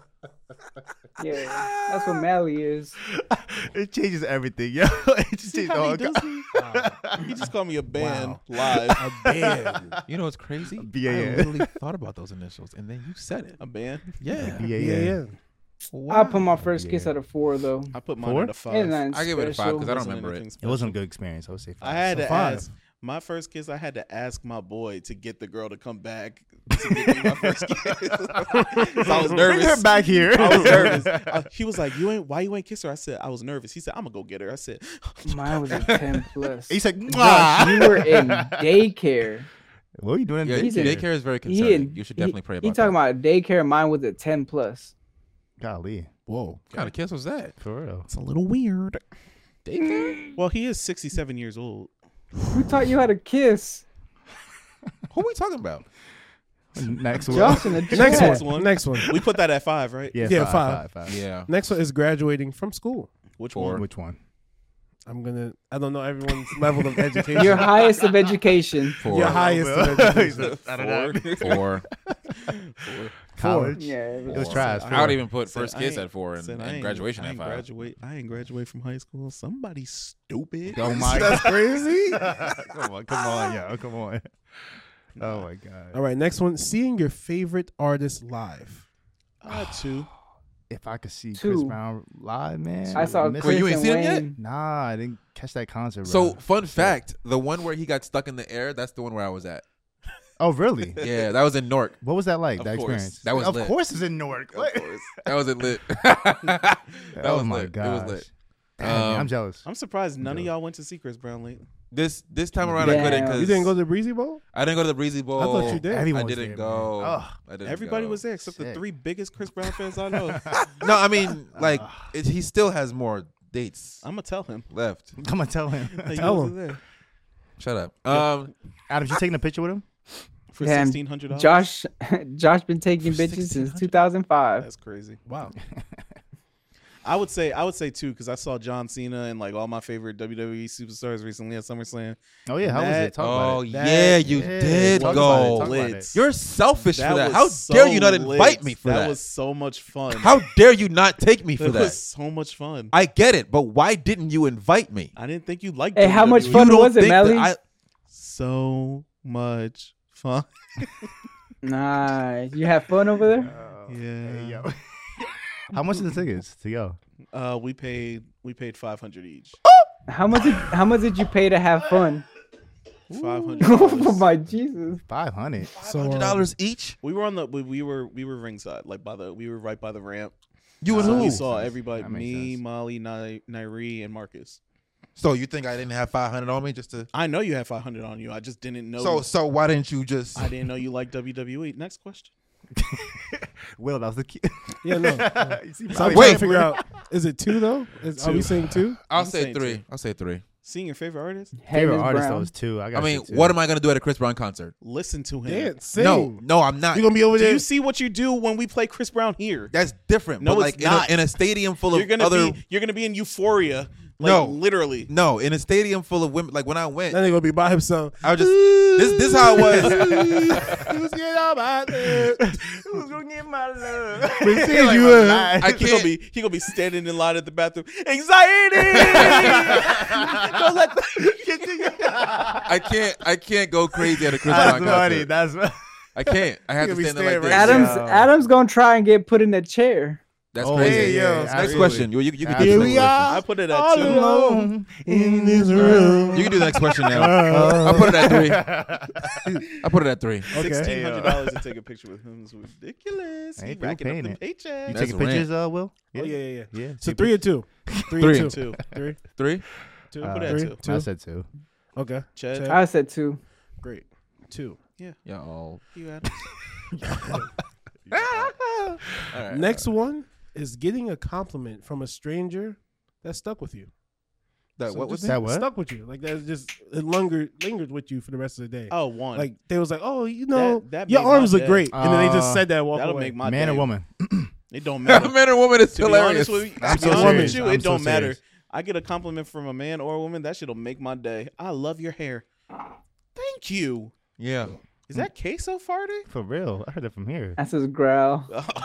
Yeah, that's what Mally is. It changes everything, yo. It just See changes the how whole he does me? He just called me a band live. A band. You know what's crazy? B A N. I literally thought about those initials, and then you said it. A band. Yeah. B A Yeah, N. yeah. I put my first Yeah. kiss at a four though. I put mine Four? at a five. Ain't nothing I give it a five special. because I don't Wasn't remember anything it. It wasn't a special. good experience. I would say five. I had So to five. ask. My first kiss, I had to ask my boy to get the girl to come back to give me my first kiss. 'Cause I was nervous. Bring her back here. I was nervous. Uh, he was like, "You ain't? Why you ain't kiss her?" I said, "I was nervous." He said, "I'm gonna go get her." I said, Mine was a ten plus. He said, Josh, "Mwah." you were in daycare. What are you doing in Yeah, He's daycare? in- daycare is very He concerning. in- You should he- definitely pray about He talking that. about daycare. Mine was a ten plus. Golly, Whoa. What kind of kiss was that? for real. "It's a little weird." Daycare? Well, he is sixty-seven years old. Who taught you how to kiss? Who are we talking about? Next one. Josh in the Next chat. one. Next one. We put that at five, right? Yeah, Yeah, five, five. five, five. Yeah. Next one is graduating from school. Which Four. one? Which one? I'm gonna. I don't know everyone's level of education. Your highest of education. Four. Your highest of He education. said, I don't know. Four. College. Yeah, It was trash. I would even put Said, first I kiss ain't- at four and, said, I and ain't- graduation I at ain't five. Graduate. I ain't graduate from high school. Somebody stupid. Oh my That's god. crazy. come on, come on, yo, come on. Oh my god. All right, next one. Seeing your favorite artist live. Uh, two. If I could see Chris Two. Brown live, man. I saw miss Chris it. you ain't and seen him yet? Wayne. Nah, I didn't catch that concert. So, bro. fun fact: the one where he got stuck in the air, that's the one where I was at. Oh, really? Yeah, that was in Newark. What was that like? Of that course. experience? That was of lit. course it's in Newark. What? That was it lit. that oh was my lit. god. It was lit. Damn, Um, I'm jealous. I'm surprised none of Yeah. y'all went to see Chris Brown lately. This this time around I couldn't Damn. because You didn't go to the Breezy Bowl? I didn't go to the Breezy Bowl. I thought you did. Everyone I was didn't there, go. man. Ugh. I didn't Everybody go. was there except the Sick. three biggest Chris Brown fans I know. No, I mean like it, he still has more dates I'm gonna tell him. left. Come on, tell him. Like, he Tell wasn't him. there. Shut up. Um, Adam, you taking a picture with him? For Damn, sixteen hundred dollars. Josh, Josh been taking For bitches since sixteen hundred? two thousand five. That's crazy. Wow. I would say I would say two because I saw John Cena and like all my favorite W W E superstars recently at SummerSlam. Oh yeah, how was That- it? Talk Oh about it. yeah, you Yeah, did talk go. about it, talk about Lit. it. You're selfish That for that. was How so dare you not lit. invite me for that? That was so much fun. How dare you not take me for That that? was so much fun. I get it, but why didn't you invite me? I didn't think you'd like. Hey, how much W W E. fun You don't was it, think that Melly? I- So much fun. Nice. You have fun over there? Yeah. Hey, yo. How much are the tickets to go? Uh, we paid we paid five hundred each. How much? Did, how much did you pay to have fun? Five hundred. Oh my Jesus! Five hundred. So, Hundred um, dollars each. We were on the we, we were we were ringside, like by the we were right by the ramp. You and So who? we saw everybody, That makes me, sense. Molly, Nai- Nairi, and Marcus. So you think I didn't have five hundred on me just to? I know you had five hundred on you. I just didn't know. So so why didn't you just? I didn't know you liked W W E. Next question. Will, that was the key. Yeah, no. You see, So I'm Molly- trying to figure out, is it two though? Is, are we Two. saying two? I'll I'm say saying three. two. I'll say three. Seeing your favorite artist, favorite Hayes artist Brown. though was two. I, I gotta mean, say two. what am I gonna do at a Chris Brown concert? listen to him. Dance, sing. No, no, I'm not. You gonna be over Do there? you see what you do when we play Chris Brown here? That's different. No, but it's like in not. a, in a stadium full of You're gonna other. be you're gonna be in Euphoria. Like, No. literally. No, in a stadium full of women. Like when I went, Then they gonna be by himself. I was just this. This how it was. Who's getting out my there? Who's gonna get my love? But see Like, you my in. life. I He gonna can't. be he gonna be standing in line at the bathroom. Anxiety. Don't let the- I can't. I can't go crazy at a Chris That's Brown funny. concert. That's funny. I can't. I have You to gonna be stand there like staring this. right Adam's Yo. Adam's gonna try and get put in a chair. That's Oh, crazy. yeah, yeah, Next absolutely. question. You, you, you can do Here the we next are. I put it at All two. alone in this room. question. You can do the next question now. Uh, I'll put it at three. I put it at three. Okay. Sixteen hundred dollars to take a picture with him is ridiculous. Hey, He people racking up paying the it. paycheck. You That's taking a rant. pictures, uh, Will? Oh, yeah, yeah, yeah. Yeah. So take three or two? Three, Three. or two. Two. Three. Three. Two. Uh, Put it at three. two. Two. I said two. Okay. Chad. Chad. I said two. Great. Two. Yeah. All You Adam. right. Next one is getting a compliment from a stranger that stuck with you. That So what was just that? What? Stuck with you. Like that just it lingered lingered with you for the rest of the day. Oh, one. Like they was like, oh, you know, That- that your made my arms look day. great, and then they just Uh, said that and walk that'll away. make my Man day. or woman? It don't matter. man or woman is To be hilarious. honest with you, to I'm be so honest serious. with you, I'm it so don't matter. serious. I get a compliment from a man or a woman, that shit'll make my day. I love your hair. Thank you. Yeah. Is that queso farting? For real? I heard it from here. That's his growl.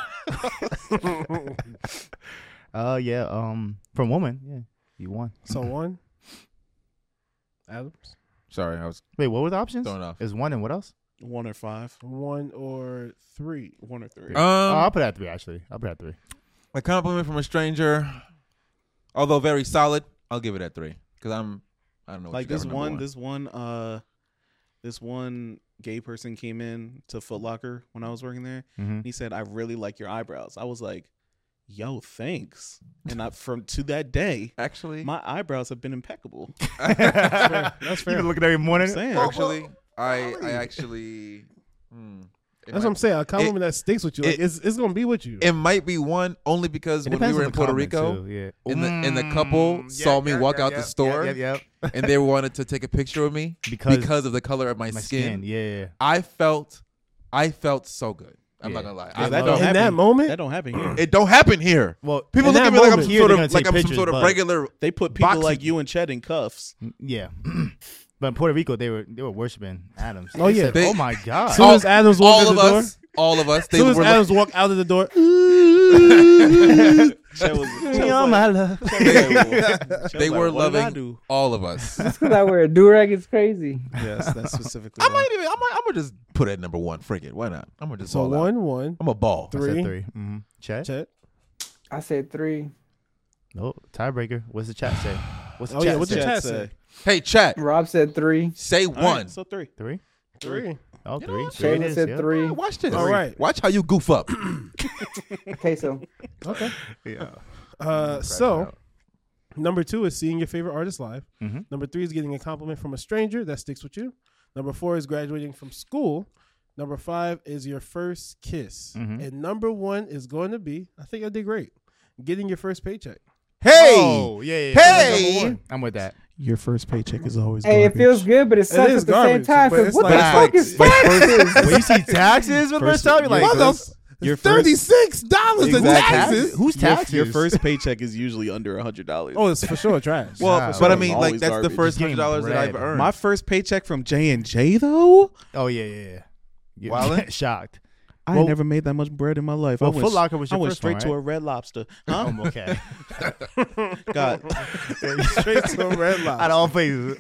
Uh, yeah. Um, from woman. Yeah, you won. So one. Adams. Sorry, I was Wait, what were the options? thrown off. Is one and what else? One or five. One or three. One or three. oh, Um, I'll put it at three. Actually, I'll put it at three. a compliment from a stranger, although very solid, I'll give it at three because I'm. I don't know. What like you got this for number one, this one, uh, this one gay person came in to Foot Locker when I was working there. Mm-hmm. And he said, "I really like your eyebrows." I was like, "Yo, thanks." And I, from to that day, Actually, my eyebrows have been impeccable. That's fair. You been looking every I'm morning. saying, actually, I I actually. Hmm, it That's might- what I'm saying. A compliment that sticks with you. Like it- it's it's gonna be with you. It might be one only because It when we depends were on in the Puerto comment, Rico too, yeah. and the- and the couple Mm, saw yeah, me yeah, walk yeah, out the yeah, store, Yep, yep, yep. and they wanted to take a picture of me Because, because of the color of my, my skin, skin. Yeah. I felt, I felt so good. I'm Yeah. not gonna lie. Yeah, I that felt- don't in happen. that moment, that don't happen here. it don't happen here. Well, People in look that at me like I'm moment, some here sort they're of gonna like take I'm some pictures, sort of but- regular. They put people Boxing. like you and Chet in cuffs. yeah. But in Puerto Rico, they were they were worshiping Adams. Oh, They yeah. said, They- oh my god. as soon as Adams walked all in of the door, us, all of us, as they soon were as like, Adams walked out of the door, Chet was, Chet was Oh like- my love. Chet was like, Chet they was were like, what did I loving do? all of us. That's because I wear a do-rag. It's crazy. Yes, that's specifically. I why. might even, I might, I'm gonna just put it at number one. Frig it, why not? I'm gonna just so ball out. one, one, I'm a ball. I three, said three. Mm-hmm. Chat. Chet. I said three. No tiebreaker. What's the chat say? What's the Oh chat yeah, what's say? the Chat chat say? say? Hey, chat, Rob said three. say All right, one. so three. Three. Three. Oh, You know three. what? Three it Shayla is, said yeah. three. Watch this. All right. Watch how you goof up. Okay, so Okay. Yeah. Uh, so number two is seeing your favorite artist live. Mm-hmm. Number three is getting a compliment from a stranger that sticks with you. Number four is graduating from school. Number five is your first kiss. Mhm. And number one is going to be, I think I did great, getting your first paycheck. Hey, Oh, yeah, yeah. yeah. Hey! Number one. I'm with that. Your first paycheck is always. hey, it feels good, but it sucks is at the garbage, same time. but 'cause it's what like- the fuck But is taxes? when you see taxes for the first time, you're like, What the this- f- Your thirty first, six dollars in Exactly. taxes. Who's your, taxes? your first paycheck is usually under a hundred dollars. Oh, it's for sure trash. Well, Nah, but I it's mean, like always that's garbage. the first Just getting hundred dollars that I've bread. earned. My first paycheck from J and J though, Oh yeah, yeah, yeah. yeah. Wildin'? Shocked. I Well- ain't never made that much bread in my life. Well, I went, Foot Locker was I your went first straight one, to a right? Red Lobster. Huh? Um, okay. God, Straight to a Red Lobster. Out of all places.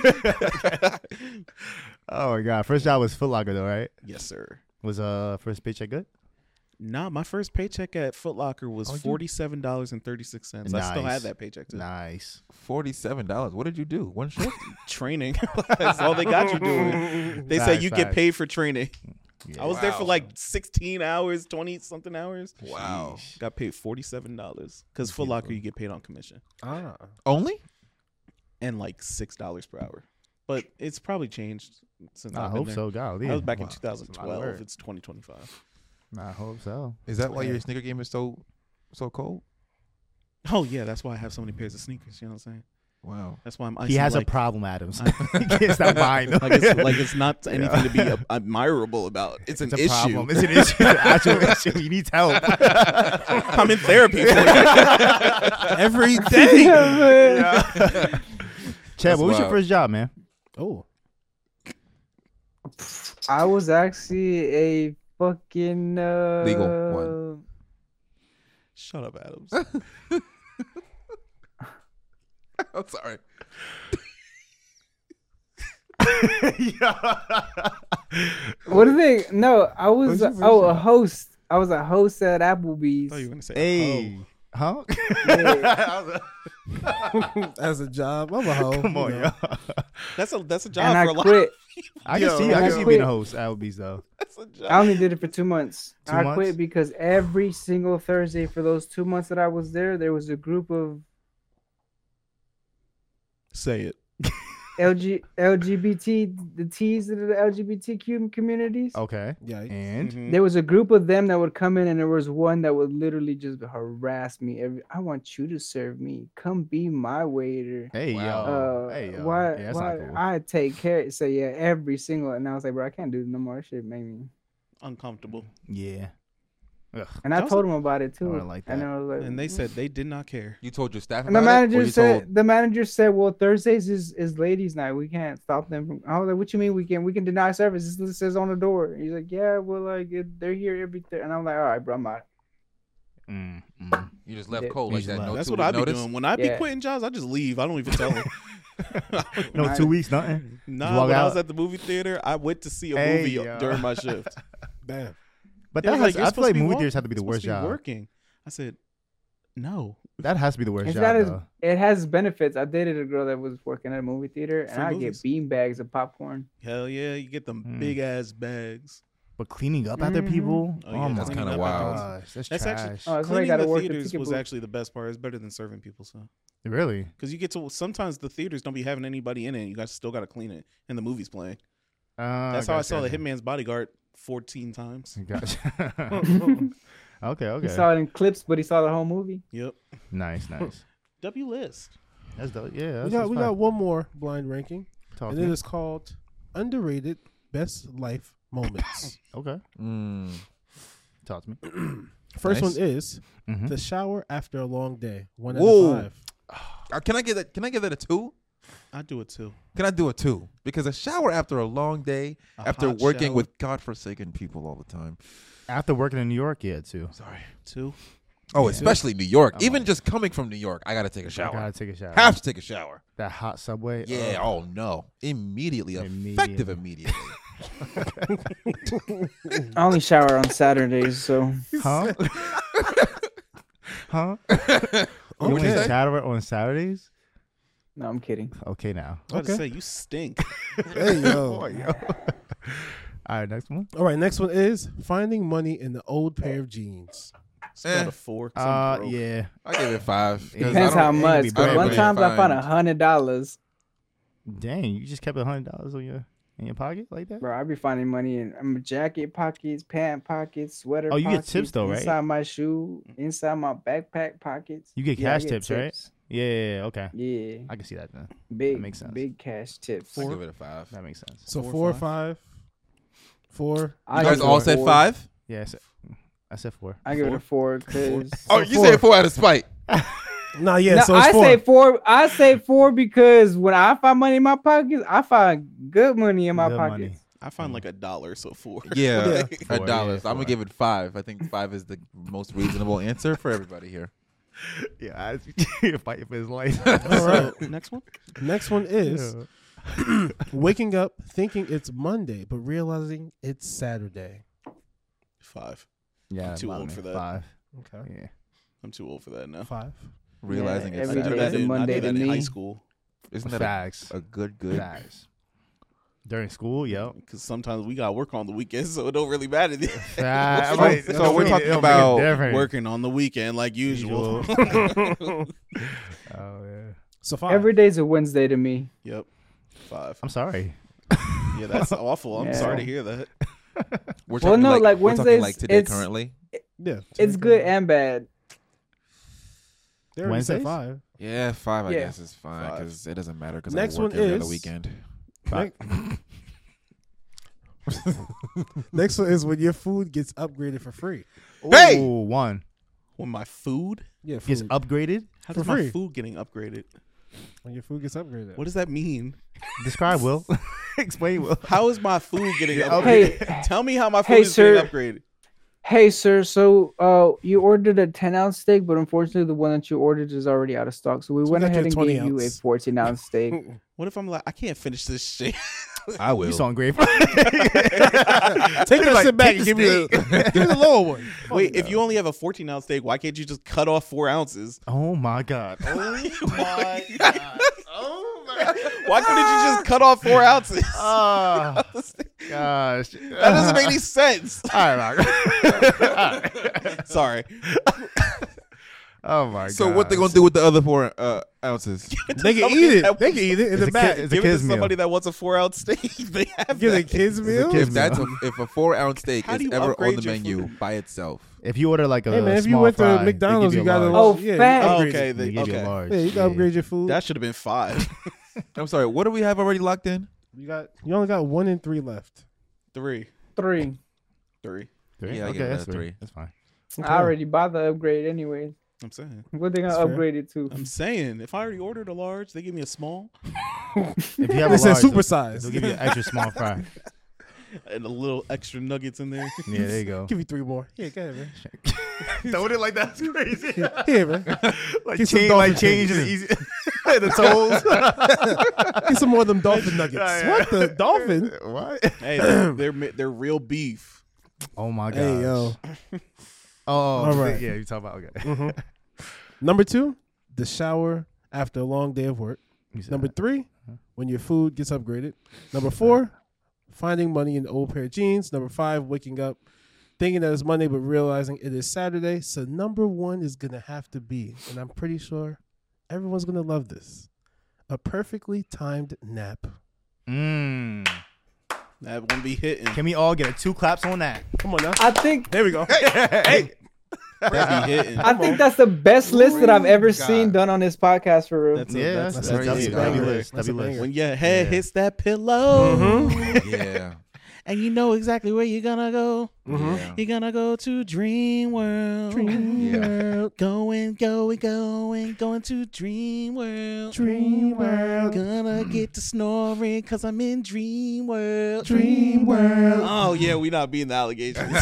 Oh my god! First job was Foot Locker though, right? yes sir. Was uh first paycheck good? Nah, my first paycheck at Foot Locker was Oh, you- forty-seven dollars and thirty-six cents. I still Nice. had that paycheck too. Nice. Forty-seven dollars. What did you do? One shift? Training. That's all they got you doing. They said Facts, you get facts. paid for training. Yeah. I was there for Wow. like sixteen hours, twenty something hours. Wow. Got paid forty-seven dollars because Foot Locker you get paid on commission Ah. Only? and like six dollars per hour. But it's probably changed since I I've been hope there. so. Golly. I was back in Wow, two that's thousand a lot of twelve. work. It's twenty twenty-five. I hope so. Is that why your sneaker game is so so cold? Oh yeah, that's why I have so many pairs of sneakers. You know what I'm saying? Wow. That's why I'm. He icy has like, a problem, Adams. I- He can't stop buying them. like it's like it's not anything to be a- admirable about. It's an It's a issue. problem. It's an issue. It's an actual issue. He needs help. I'm in therapy. For it. Every day. Chad, what was your wild. first job, man? Oh. I was actually a fucking uh, Legal one. Shut up, Adams. I'm sorry. What do they? No, I was What's your first oh a job? host. I was a host at I thought you Applebee's. were gonna say, Hey. Huh? As a job, I'm a hoe. Come on, you know. yo. oh. That's a that's a job And I for a lot. quit. I Yo, can see. I I can see you quit. being a host at Applebee's though. That's a job. I only did it for two months. Two I months? quit because every single Thursday for those two months that I was there, there was a group of Say it. L G, L G B T, the T's of the L G B T Q communities. Okay. Yeah. And Mhm. There was a group of them that would come in, and there was one that would literally just harass me. Every, I want you to serve me. Come be my waiter. hey Wow. yo, Uh, hey yo, why? yeah, that's why not cool. I take care. So yeah, every single. And I was like, bro, I can't do it no more. That shit made me. Uncomfortable. Yeah. Ugh. And I That was told him about it too. wouldn't like And that. I was like, And they "Mm." said they did not care. You told your staff And the about it, or manager you said, told- the manager said, well, Thursdays is, is ladies' night. We can't stop them from. I was like, what you mean we can? We can deny service. This is what it says on the door. He's like, yeah, well, like it, they're here every. Th-. And I'm like, all right, bro, I'm out. Mm, mm. you just left Yeah. cold You like just that. left. No That's two what week I be notice? doing. When I be Yeah. quitting jobs, I just leave. I don't even tell them. No, Mine- two weeks, nothing. Nah, walk when I out. was at the movie theater, I went to see a Hey, movie yo. during my shift. Damn. But They that was has, "You're I feel supposed to like be movie walk- theaters have to be the you're worst supposed to be job. Working. I said, no. That has to be the worst It's job. not as, though. it has benefits. I dated a girl that was working at a movie theater, and Free I movies. get bean bags of popcorn. Hell yeah, you get them Mm. big ass bags. But cleaning up after Mhm. people, Oh, oh, yeah, my that's kinda gosh, wild. That's, That's trash. actually Oh, that's why I cleaning gotta the work the theaters ticket was booth. actually the best part. It's better than serving people. So Really? because you get to sometimes the theaters don't be having anybody in it. You guys still got to clean it, and the movie's playing. Uh, That's how I saw the gotcha. Hitman's Bodyguard fourteen times. Gotcha. okay, okay. He saw it in clips, but he saw the whole movie. Yep. Nice, nice. W list. That's dope. Yeah, We that's, got that's we fine. got one more blind ranking, Talk and to it me. is called underrated best life moments. Okay, Mm. talk to me. First Nice. one is Mhm. the shower after a long day. One Whoa. out of five. Uh, Can I give that? Can I give that a two? I do it too. Can I do a two? Because a shower after a long day, A after hot working shower. with godforsaken people all the time. After working in New York, yeah, too. Sorry. Two. Oh, Yeah. especially New York. I'm Even like- just coming from New York, I gotta take a I shower. gotta take a shower. Have to take a shower. That hot subway. Yeah. ugh. Oh no. Immediately. Effective immediately. I only shower on Saturdays, so Huh? huh? What'd You you only say? shower on Saturdays? no, I'm kidding. Okay, now. I was about to Okay. say you stink. Hey yo. Boy, yo. All right, next one. All right, next one is finding money in the old pair of jeans. It's about Eh. a four. 'cause I'm Uh, broke. yeah. I give it five. 'cause I Depends don't- how ain't gonna much. be 'cause bad, one but time I found a find- hundred dollars, Dang, you just kept a hundred dollars on your in your pocket like that? bro. I be finding money in um, jacket pockets, pant pockets, sweater. Oh, you get pockets, tips though, right? Inside my shoe, inside my backpack pockets. You get Yeah, I cash get tips, right? Yeah, yeah, yeah, okay. Yeah, I can see that then. big, makes sense. big cash tips. I give it a five. That makes sense. So Four or four or five. Four. I You guys give all it said four. five? Yes. I said four. I give it a four because. Oh, you said four out of spite. Nah, yeah. No, so it's I four. say four. I say four because when I find money in my pockets, I find good money in my Good pockets. money. I find like a dollar, so four. Yeah, Yeah. a Four, dollar. yeah, So I'm gonna four. give it five. I think five is the most reasonable answer for everybody here. Yeah, I fighting for his life. All right. So, next one. Next one is waking up thinking it's Monday, but realizing it's Saturday. Five. Yeah, I'm too bottom old me. for that. Five. Okay. Yeah. I'm too old for that now. Five. Realizing Yeah, it's every I do day that is a in, I Monday do that to in high me. school Isn't that Facts. a, a good good? Facts. During school, yo. because sometimes we got work on the weekends, so it don't really matter. Facts. So- Like, so we're it'll talking make it about different. Working on the weekend like usual. Usual. Oh yeah. So five. Every day's a Wednesday to me. Yep. Five. I'm sorry. Yeah, that's awful. I'm Yeah. sorry to hear that. We're Well, talking no, like, like we're talking Wednesdays, like today it's- currently. yeah. It's good and bad. They already said Wednesdays? five. Yeah, five. I Yeah. guess is fine Five. because it doesn't matter because Next I work one every other is- weekend. Five. Next one is when your food gets upgraded for free. Hey! Ooh, one. When my food, Yeah, food. Gets upgraded. how For does my free. food getting upgraded? When your food gets upgraded. What does that mean? Describe, Will. Explain, Will. How is my food getting Yeah, upgraded? Hey, Tell me how my food Hey, is getting sir. upgraded. hey, sir. So, uh, you ordered a ten ounce steak, but unfortunately, the one that you ordered is already out of stock. So we So we went got you ahead a and twenty gave you a ounce. fourteen ounce steak. What if I'm like, I can't finish this shit? I will. You so ungrateful. Take that Like, shit back take and the give me the give me the lower one. Wait, if you only have a fourteen ounce steak, why can't you just cut off four ounces? Oh my god. Oh my god. Oh my god. Why couldn't you just cut off four ounces? Oh gosh. That doesn't make any sense. All right, Mark. All right. Sorry. Oh my god. So what they gonna do with the other four uh, ounces? They can Somebody eat it. that They wants can eat it in It's the a back. kid- it's a Give it to kid's meal. somebody that wants a four ounce steak. They have Give the that. kids meal. kid's If that's a, meal. if a four ounce steak How do is you ever on upgrade the your menu food? by itself, If you order like a Hey man, if you small went fry, to they McDonald's, give you a got a large. Oh, yeah, fat. Oh, upgrade okay. it. They They, give you a okay. large. Yeah, you can upgrade your food. That should have been five. I'm sorry. What do we have already locked in? You got you only got one and three left. Three. Three. Three. Three? Yeah, I okay, give it that's a three. three. That's fine. I already bought the upgrade anyways. I'm saying. What they gonna That's fair. upgrade it to? I'm saying. If I already ordered a large, they give me a small If you have They a said large, super they'll- size. They'll give you an extra small fry. and a little extra nuggets in there. Yeah, there you go. Give you three more. Yeah, go ahead, man. Throwing it like that's crazy. Here, man. like Get some change, dolphin like change cakes. is easy. the toes. Get some more of them dolphin nuggets. Yeah, What the dolphin? What? Hey, they're, they're mi- they're real beef. Oh my god. Hey yo. Oh, All right. yeah. You talk about okay. Mhm. Number two, the shower after a long day of work. You said Number that. three, when your food gets upgraded. Number four, finding money in an old pair of jeans. Number five, waking up thinking that it's Monday but realizing it is Saturday. So number one is gonna have to be, and I'm pretty sure everyone's gonna love this, a perfectly timed nap. Mm. That won't be hitting. Can we all get a two claps on that? Come on now. I think There we go. Hey. That be hitting. I think that's the best list that I've ever God. seen done on this podcast for real. That's a, Yeah, that's, that's, that's, that's, a that's, banger. that'd be banger. list. That's That'd be a list. banger. When your head Yeah. hits that pillow, Mm-hmm. Yeah. and you know exactly where you're gonna go. Mm-hmm. Yeah. You're gonna go to Dream World. Dream Yeah. World. Going, going, going, going to Dream World. Dream World. Gonna get to snoring cause I'm in Dream World. Dream World. Oh yeah, we not being the allegations.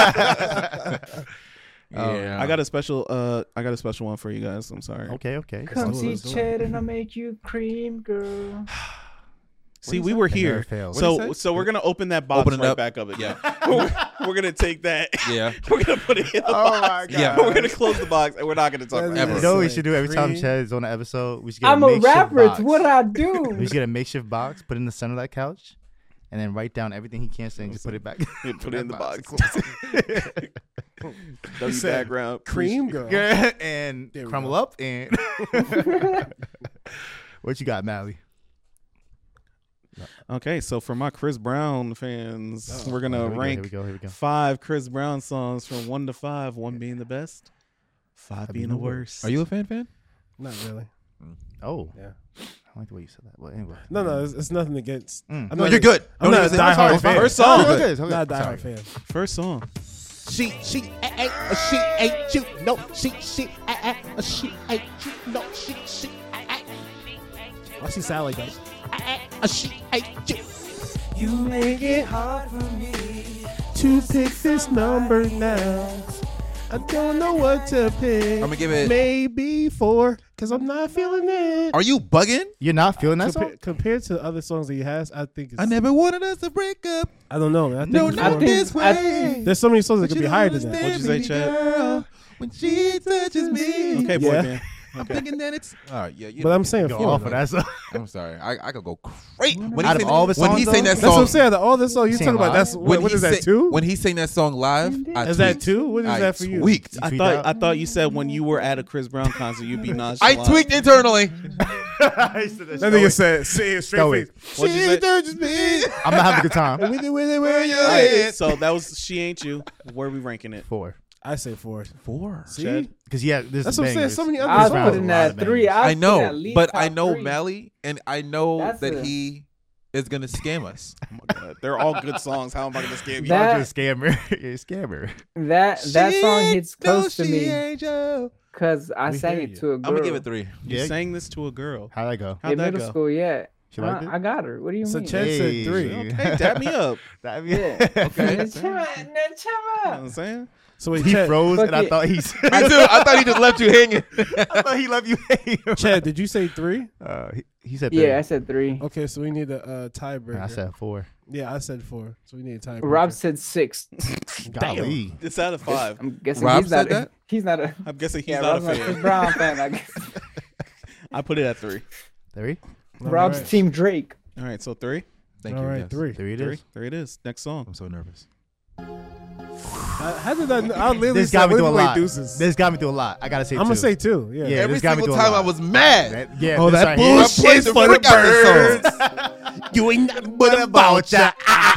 Yeah. I got a special uh I got a special one for you guys. I'm sorry. Okay, okay. Come Let's do it, see let's do it. Chad and I'll make you cream, girl. See, is we that? were It never here. fails. What is So that? so we're gonna open that box Open it right up. back up again. Yeah. we're, we're gonna take that. Yeah. We're gonna put it in the Oh my box. god. Yeah. We're gonna close the box and we're not gonna talk That's about Ever. it. You know what we Like should do every time cream. Chad is on the episode? We should get I'm a a makeshift rapper. box. It's what I We do. should get a makeshift box, put it in the center of that couch, and then write down everything he can't say and just put it back. Yeah, put it in the box. He W said, background. Cream girl. Yeah, and There we crumble go. up and what you got, Mally? Okay, so for my Chris Brown fans, Oh, we're gonna Here we go, rank Here we go. Here we go. five Chris Brown songs from one to five. One being the best, five Five being the worst. Are you a fan fan? Not really. Oh, Yeah. I like the way you said that. Well, anyway. No, no, it's, it's nothing against. Mm. I'm No, not you're a- good. I'm Don't not a even say- diehard Sorry, fan. First song. Okay, okay, Not a sorry. diehard fan. First song? she, she, eh, eh, uh, she ain't you. No, she, she, eh, eh, uh, she ain't you. No, she, she, eh, eh. Why she sound like that? Eh, eh, uh, she ain't you. You make it hard for me. To pick this number now. I don't know what to pick. I'm gonna give it- maybe four, cause I'm not feeling it. Are you bugging? You're not feeling that Compa- song? compared to the other songs that he has, I think it's. I never wanted us to break up. I don't know. I think No, it's not four. think- this I- way. There's so many songs that But could you be don't higher than that. understand What'd you say, me, Chad? girl, when she touches me. Okay, boy Yeah. man. I'm thinking that it's. All right, yeah, you But I'm saying Go four. off though. of that song. I'm sorry. I, I could go crazy. When Out he of sang all that- the when songs, he sang though? that That's what song, I'm saying. All this song you Saying talking about. live? That's when what, what he is that sang- two? When he sang that song live, I Is that tweaked. two? What is I that for you? tweaked. I tweet thought out? I thought you said when you were at a Chris Brown concert you'd be I nonchalant. tweaked internally. That nigga said, "Say it straight Stoic. face." What'd you say? touches me. I'm not having a good time. With it, with it, where your All right, head. so that was She Ain't You. Where are we ranking it? Four. I say four. Four. See, Chad? Because, yeah, this That's is what I'm saying. bangers. So many I other was Brown's songs. putting a lot that of three. bangers. I, I was putting know, at least but I top know three. Mally, and I know That's that a- he is gonna scam us. Oh my god, they're all good songs. How am I gonna scam you? That- You're a scammer. You're a scammer. That that song She hits close knows to she me ain't you. because I We sang hear it you. to a I'm girl. gonna give it three. You Yeah. sang this to a girl. How'd that go? How'd in that middle go? school. Yeah, She liked Uh, it? I got her. What do you So mean? Chad Hey. said three. Okay, dap me up. That, Yeah. Okay. Now, chill out, now, chill You know out. what I'm saying? So wait, He Chad, froze, Fuck and I it. thought he I said, do. I thought he just left you hanging. I thought he left you hanging. Chad, did you say three? Uh, he, he said three. Yeah, I said three. Okay, so we need a uh, tiebreaker. I said four. Yeah, I said four. So we need a tiebreaker. Rob said six. Golly. It's out of five. I'm guessing Rob he's not. said that? He's not a. I'm guessing he's Yeah, not Rob's a not a Chris fan. Brown fan. I guess. I put it at three. Three? All Rob's right. team Drake. All right, so three. Thank All you. right, yes. three. Three it Three. is. There it is. Next song. I'm so nervous. How, how did I? Know? I literally This said, got me what through a did we lot. deuces? This got me through a lot. I gotta say I'm two. gonna say two. Yeah. Yeah, Every this got me single through a time I lot. was mad. That- yeah, Oh, this that right here. bullshit I played the for the frick out this birds. You ain't nothing but a vulture.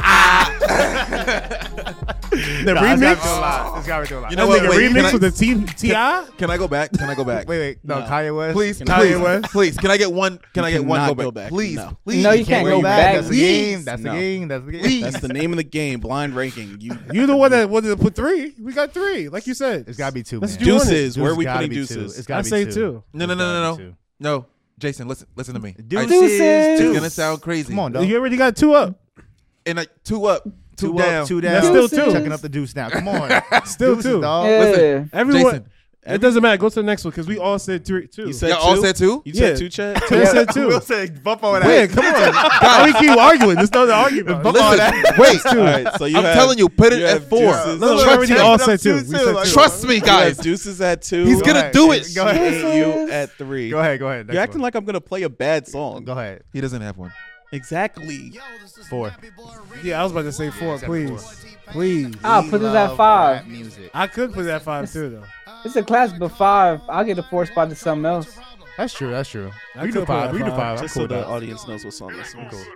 The Nah, this got me remix. through a lot. This got me through a lot. You That know what? nigga Wait, can remix I- with the T T I. Can I go back? Can I go back? Wait, wait. No, No. Kanye West. Please, Can please, I- West? please. Can I get one? Can I get one? cannot Go go back, back. please, No. please. No, you can't go go back. back. That's the Please. game. That's the No. game. That's the game. That's the name of the game. Blind ranking. You You the one that wanted to put three. We got three, like you said. It's gotta be two, Let's man. do one. deuces. Where are Deuces we gotta putting be two. deuces? It's gotta I be say two. two. No, no, It's no, gotta no, be no. two. No, Jason, listen, listen to me. Deuces. Deuces. It's gonna sound crazy. Come on, dog. You already got two up. And like two up, two, Two down. up, two down. That's still two. Checking up the deuce now. Come on. Still Deuces, two. dog. Yeah. Listen, Everyone. Jason, It doesn't matter. Go to the next one because we all said three, two. You said y'all all two? said two. You said Yeah. two, Chad? Chad said two. We'll say bump on that. Wait, come on. Why we keep arguing? There's no argument. Bump on Listen, that. wait. Two. All right, so you I'm have, telling you, put it you at have four. Deuces. No, we Look, already Chad all said said two. two, We too. said Like, two. Trust me, You guys. have Deuces at two. He's gonna ahead. do it. Go ahead. And you at three. Go ahead. Go ahead. You're Next acting one. like I'm gonna play a bad song. Go ahead. He doesn't have one. Exactly. Four. Yeah, I was about to say four. Except Please, please. I'll We put it love at five. rap music. I could put that five too, though. It's a class, but five. I'll get a four spot to something else. That's true. That's true. I We can do could put five. it We can do at five. I'm Just cool so with the that. audience knows what song this is. Cool.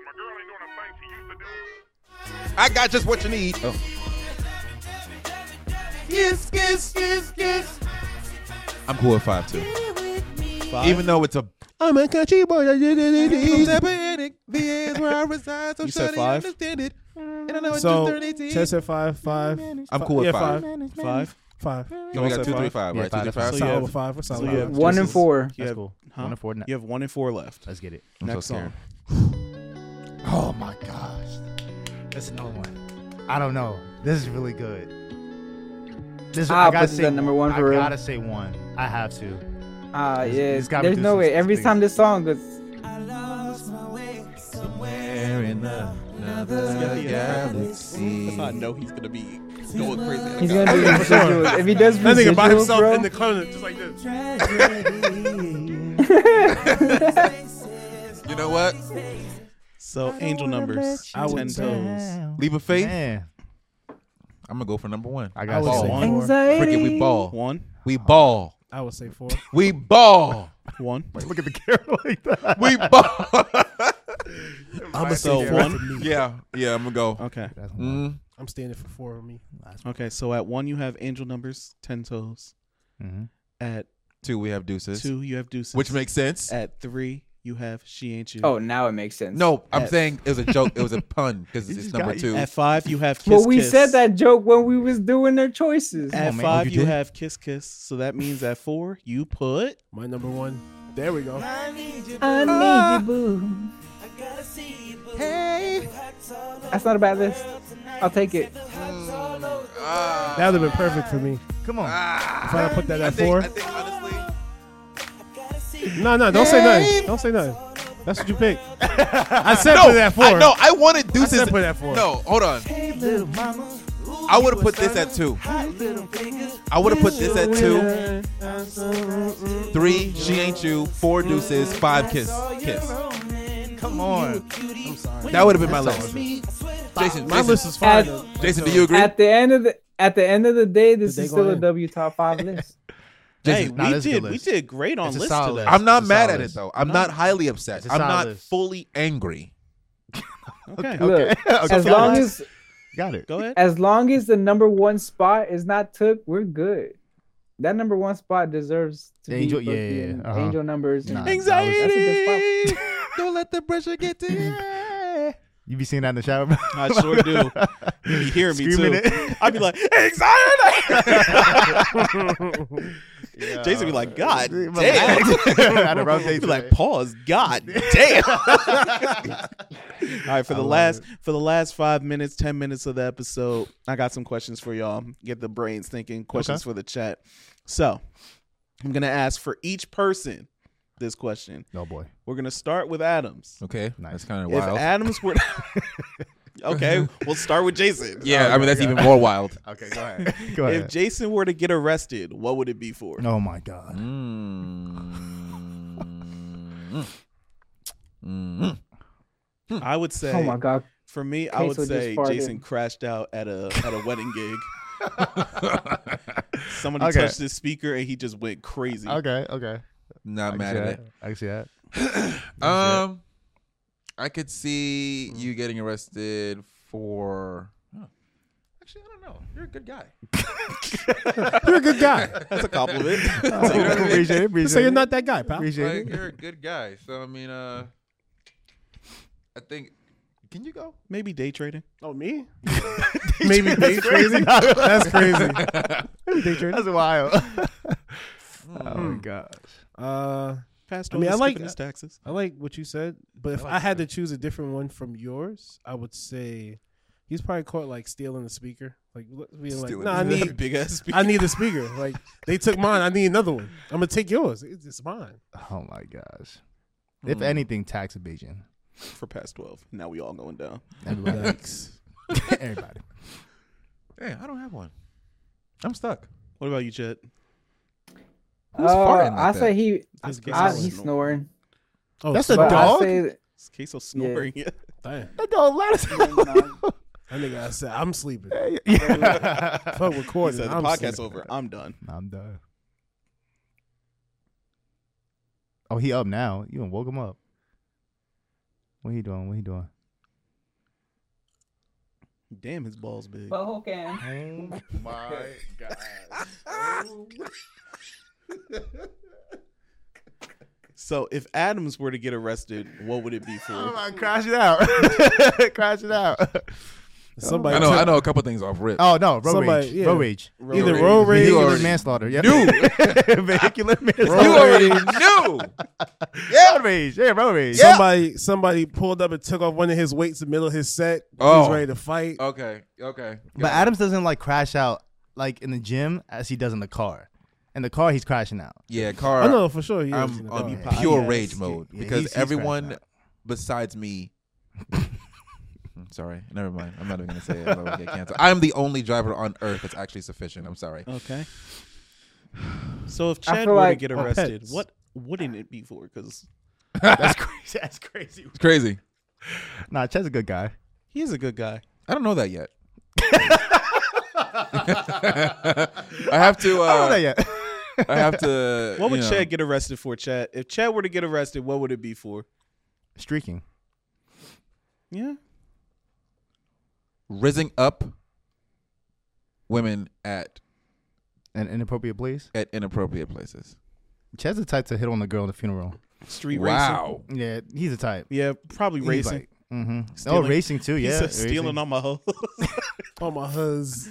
I got just what you need. Oh. Yes, yes, yes, yes. I'm cool with five too. Five? Even though it's a I'm a country boy. panic, the is where I reside. So You said shawty five? understand it. And I know it's So, just thirty. Chad said five, five. I'm cool with yeah, five. Five. Five. So we got said two, three, five? five, Yeah, right? five, Two, three, that's five. So you Solid have- with five. We're so solid you with have five. One and Deuces. four. You That's have, cool. huh? One and four. You have one and four left. Let's get it. I'm so Next scared. song. Oh my gosh. That's another one. I don't know. This is really good. This I'll I gotta put this say at number one I for real. gotta say one. I have to. Ah, It's- yeah. it's gotta be There's no through way. some Every things. time this song goes, Somewhere in another galaxy. That's how I know he's gonna be going crazy. at the he's guy. gonna do residuals. If he does That nigga by residuals, himself bro, in the corner, just like this. You know what? So angel numbers. I would Ten say- toes. Leap of faith. Man, I'm gonna go for number one. I I got would to say one. four. anxiety. Freaking we ball. One. We ball. I would say four. We ball. One. Look at the camera like that. We ball. I'm gonna So say one. one. For me. yeah, yeah. I'm gonna go. Okay. That's one. Mm. I'm standing for four of me. Okay. So at one you have angel numbers, ten toes. Mm-hmm. At Two, we have deuces, two you have deuces. which makes sense. At three you have She Ain't You. Oh, now it makes sense. No, I'm At- saying it was a joke. It was a pun because it's just number got- two. At five, you have Kiss Well, we Kiss. said that joke when we was doing their choices. At on, man. five, Oh, you you did? have Kiss Kiss. So that means at four, you put. My number one. There we go. I need you, boo. Hey. That's not a bad list. I'll take it. That would have been perfect for me. Come on. If I had put that I at think, four. I think honestly, No, no, don't say nothing. Don't say nothing. That's what you picked. I said no, put it at four. I, no, I wanted I Deuces. said put it at four. No, hold on. I would have put this at two. I would have put this at two. Three, She Ain't You. Four, Deuces. Five, Kiss. Kiss. Come on. That would have been my list. Jason, My Jason, list is fine. At- though. Jason, do you agree? At the end of the at the end of the day, this Did they is go still a in? W top five list. Hey, Jason, nah, we that's a good did. We list. did great on It's a lists solid today. list. I'm not It's a mad solid at it list. though. I'm No. not highly upset. It's a I'm solid not list. fully angry. Okay. Look, Okay, as okay. long as Got it. Go ahead. as long as the number one spot is not took, we're good. That number one spot deserves to The be angel- yeah, fucking yeah, yeah. Uh-huh. angel numbers. and- Nah, That's a good spot. Don't let the pressure get to you. You be seeing that in the shower, bro? I sure do. You be hearing me Screaming too. it. I'd be like, anxiety. Jason be like, God damn. Had a rough day He'd be like, today. pause. God damn. All right, for the last for the last five minutes, ten minutes of the episode, I got some questions for y'all. Get the brains thinking. Questions Okay. for the chat. So I'm gonna ask for each person this question. Oh boy. We're gonna start with Adams. Okay, Nice. that's kind of If wild. Adams were okay, we'll start with Jason. yeah, I mean that's even more wild. Okay, go ahead. Go If ahead. Jason were to get arrested, what would it be for? Oh my god. Mm. Mm. I would say. Oh my god. For me, I would Queso just say farted. Jason crashed out at a at a wedding gig. Somebody Okay. touched his speaker and he just went crazy. Okay, okay. Not I mad can see at that. I can see that. it. Um, I could see you getting arrested for. Huh. Actually, I don't know. You're a good guy. You're a good guy. That's a compliment. Appreciate it. Appreciate So you're it. not that guy, pal. Appreciate Like, it. you're a good guy. So I mean, uh, I think. Can you go? Maybe day trading. Oh, me? Maybe day trading? That's crazy. Maybe day trading. That's wild. Hmm. Oh my gosh. Uh, Passed I over mean, I like- skipping his taxes. I like what you said, but if like I had to choose a different one from yours, I would say he's probably caught like stealing the speaker, like l- being like, Stealing "No, I the need, Big ass speaker. I need a speaker. Like they took mine, I need another one. I'm gonna take yours. It's, it's mine." Oh my gosh. If Hmm. anything, tax evasion. for past twelve. Now we all going down. Everybody. Yikes. Everybody. Hey, I don't have one. I'm stuck. What about you, Chet? Who's Uh, farting like I that? say he. This I, queso he's snor- snoring. Oh, That's a But dog? I say that- Is Queso snoring yet? damn. That dog let us Yeah, nah. That nigga I said I'm sleeping. Yeah. Fuck He recording. said the I'm podcast's sleeping. over. I'm done. I'm done. Oh, he up now. You done woke him up. What he doing? What he doing? Damn, his balls big. Butthole can. Oh my god. So if Adams were to get arrested, what would it be for? Oh my, crash it out. Crash it out. Somebody I know. took- I know a couple things off rip. Oh no, road Somebody- rage. yeah. Road rage. Either rage. road rage, Vehicular already manslaughter. Yeah. knew. Vehicular You manslaughter. already knew. Road rage. Yeah, road rage. somebody somebody pulled up and took off one of his weights in the middle of his set. He was Oh. ready to fight. Okay. Okay. But Adams doesn't like crash out like in the gym as he does in the car. In the car, he's crashing out. Yeah, car. I know for sure. He is in I'm the on car. Yeah. pure Yeah, rage he's- mode yeah, because he's- he's everyone crashing out. besides me. Sorry, never mind. I'm not even gonna say it. I'm gonna get canceled. I'm the only driver on earth that's actually sufficient. I'm sorry. Okay. So if I Chad feel were like- to get Or arrested, pets. what wouldn't it be for? Because That's crazy. That's crazy. It's crazy. Nah, Chad's a good guy. he is a good guy. I don't know that yet. I have to. Uh, I don't know that yet. I have to. What would you know, Chad get arrested for, Chad? If Chad were to get arrested, what would it be for? Streaking. Yeah. rizzing up women at An inappropriate place. at inappropriate places? Chad's the type to hit on the girl in the funeral. Street Wow. Yeah, he's a type. racing. Yeah, probably He's racing. like, mm-hmm. Oh, Stealing- racing too. He Yeah, said stealing racing. on my hoe. Oh my hus.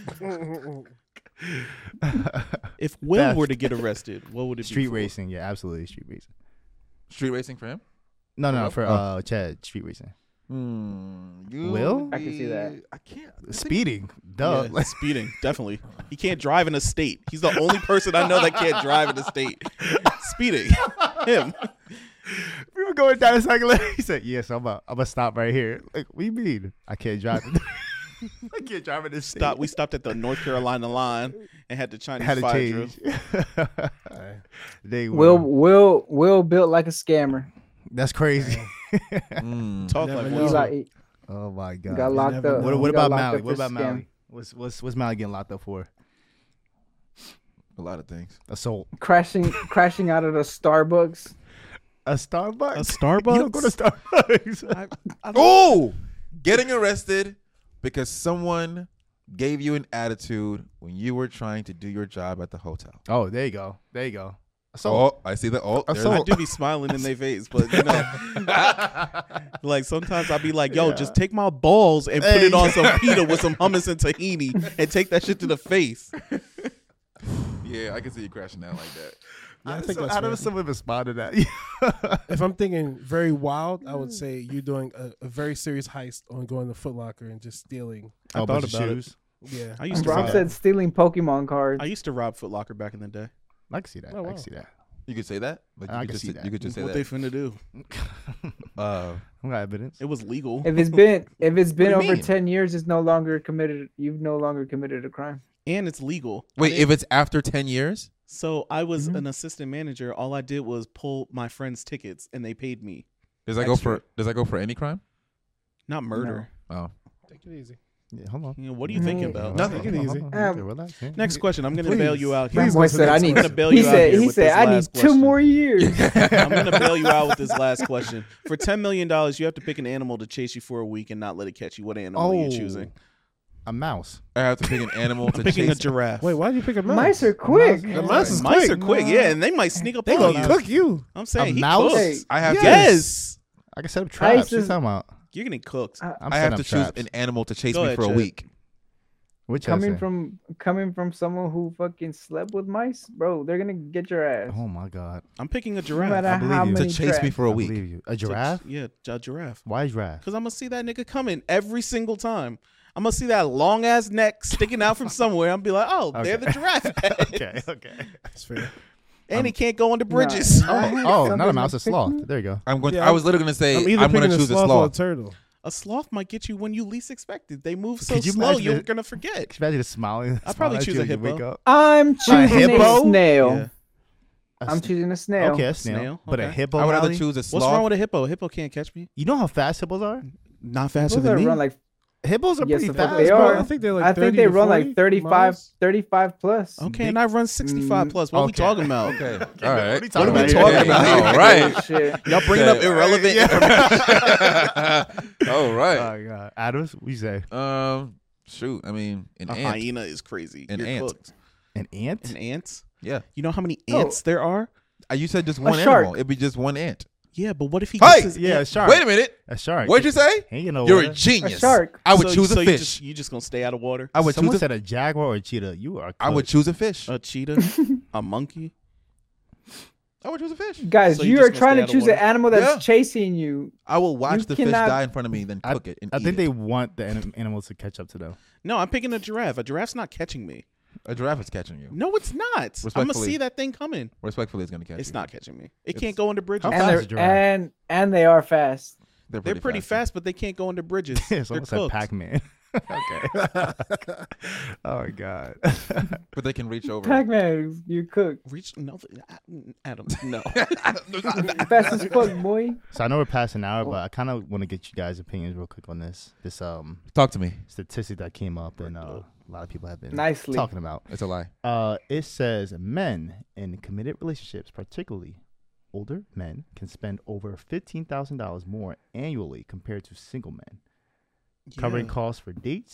If Will Theft. were to get arrested, what would it be? Street for? racing. Yeah, absolutely street racing. Street racing for him? No, no, Will? for Oh. uh Chad, street racing. Hmm. You Will? I can see that. I can't. Speeding. Duh. Yeah, Like, speeding, definitely. He can't drive in a state. He's the only person I know that can't drive in a state. Speeding. Him. we were going down the second lane. He said, "Yes, I'm a, I'm gonna stop right here." Like, what do you mean? I can't drive. I can't drive in this state. Stop. We stopped at the North Carolina line and had the Chinese Had to fire drill. change. they Will were. Will Will built like a scammer. That's crazy. Mm. Talk Never like know. He one. got he Oh my god. got locked never up. know. What, what He got about locked Maui? up What for about scam. Maui? What's what's what's Maui getting locked up for? A lot of things. Assault. Crashing crashing out of the Starbucks. A Starbucks. A Starbucks? You don't go to Starbucks. I, I don't- Oh, getting arrested because someone gave you an attitude when you were trying to do your job at the hotel. oh, there you go. There you go. Assault. Oh, I see the oh. there's- I do be smiling in their face, but you know, like sometimes I'll be like, "Yo, just take my balls and put Hey. it on some pita with some hummus and tahini, and take that shit to the face." Yeah, I can see you crashing out like that. Yeah, I How think does- that's how fair. does someone respond to that? If I'm thinking very wild, I would say you're doing a, a very serious heist on going to Foot Locker and just stealing. I Oh, thought bunch of about it. shoes. Yeah. I used to Rob rob. said stealing Pokemon cards. I used to rob Foot Locker back in the day. I can see that. Oh, I wow. can see that. You could say that. Like, you I could can just see say- that. You could just say what that. they finna do? Uh, I got evidence. It was legal. If it's been if it's been What do you over mean? ten years, it's no longer committed. You've no longer committed a crime. And it's legal. I wait, didn't- if it's after ten years, so I was Mhm. an assistant manager. All I did was pull my friends' tickets, and they paid me. does that go Extra. for does that go for any crime? Not murder. Oh, Take it easy. Yeah, hold on. You know, what are you thinking Mhm. about? Nothing. Take it easy. Hold on, Um, okay, relax, yeah. Next question. I'm gonna bail you out here. My Please boy go to the said, "I next need." I'm gonna bail He you out said, here "He with said this I need last two question. more years." I'm gonna bail you out with this last question. For ten million dollars, you have to pick an animal to chase you for a week and not let it catch you. What animal are you choosing? A mouse. I have to pick an animal to I'm picking a chase. giraffe. Wait, why did you pick a mouse? Mice are quick. The mouse is Mice quick. are quick, yeah, and they might sneak up They on gonna you. cook you. I'm saying A he mouse? cooks. Hey, I have to. Yes, I can set up I traps. used What you to- talking about? you're getting cooked. Uh, I'm I have setting to up choose traps. an animal to chase Go me ahead, for a Chad. week. Which I coming say? from coming from someone who fucking slept with mice, bro, they're gonna get your ass. Oh my god. I'm picking a No giraffe. matter I believe how you. To many chase me traps. for a I week. believe you. A giraffe? Yeah, a giraffe. Why giraffe? Because I'm gonna see that nigga coming every single time. I'm gonna see that long ass neck sticking out from somewhere. I'm be like, oh, they're Okay. the giraffe. okay, okay. That's fair. And he can't go under bridges. Nah, I had Oh, not a something mouse, a to pick sloth. me. There you go. I'm going. Yeah, I I'm- was literally going to say I'm I'm, either going picking to a choose a sloth, or a sloth. turtle. A sloth might get you when you least expect it. They move so Could you slow, imagine you're it- gonna forget. Could you imagine just smiling? I'd probably smiling at choose you a when you wake hippo. up? I'm choosing hippo? a snail. Yeah. A I'm s- choosing a snail. Okay, a snail. Snail, But a okay. hippo. I would rather Molly? choose a sloth. What's wrong with a hippo? A hippo can't catch me. You know how fast hippos are? Not faster Those than that me. run like Hippos are Yes, pretty the fuck fast, they bro. are. I think they're like I think thirty they to run forty like thirty-five, miles. thirty-five plus. Okay, and I run sixty-five Mm, plus. What are we okay. talking about? Okay. All What right. are you talking What are we about? talking Yeah. about? All right. Shit. Y'all bringing up Okay. irrelevant information. All right. Oh god, Adams, what you say? Um. Shoot. I mean, an A ant. hyena is crazy. An You're ant. cooked. An ant? An ant? Yeah. You know how many Oh. ants there are? Uh, You said just one shark. animal. It'd be just one ant. Yeah, but what if he Hey! gets his Yeah, a ant- shark. Wait a minute. A shark. What'd you say? He ain't no You're water. a genius. A shark. I would So- choose so a you fish. just, you just gonna stay out of water? I would Someone choose a. said a jaguar or a cheetah. You are. I would cooked. choose a fish. A cheetah? A monkey? I would choose a fish. Guys, So you you just are gonna trying stay to out of choose an water? animal that's Yeah. chasing you. I will watch You the cannot- fish die in front of me, then I, cook it and I eat think it. they want the anim- animals to catch up to them. No, I'm picking a giraffe. A giraffe's not catching me. A giraffe is catching you. No, it's not. I'm gonna Respectfully. see that thing coming. Respectfully, it's gonna catch It's you. not catching me. It It's- can't go under bridges. How And fast they're is a giraffe? and and they are fast. They're They're pretty, pretty fast. fast, but they can't go under bridges. It's They're almost like cooked. Pac-Man. okay. oh my god. But they can reach over. Pac-Man, you cook. Reach no, Adam. No. Fast as fuck, boy. So I know we're past an hour, but I kind of want to get you guys' opinions real quick on this. This um Talk to me. statistic that came up and uh, a lot of people have been Nicely. talking about. It's a lie. Uh, it says men in committed relationships, particularly older men, can spend over fifteen thousand dollars more annually compared to single men, covering Yeah. costs for dates,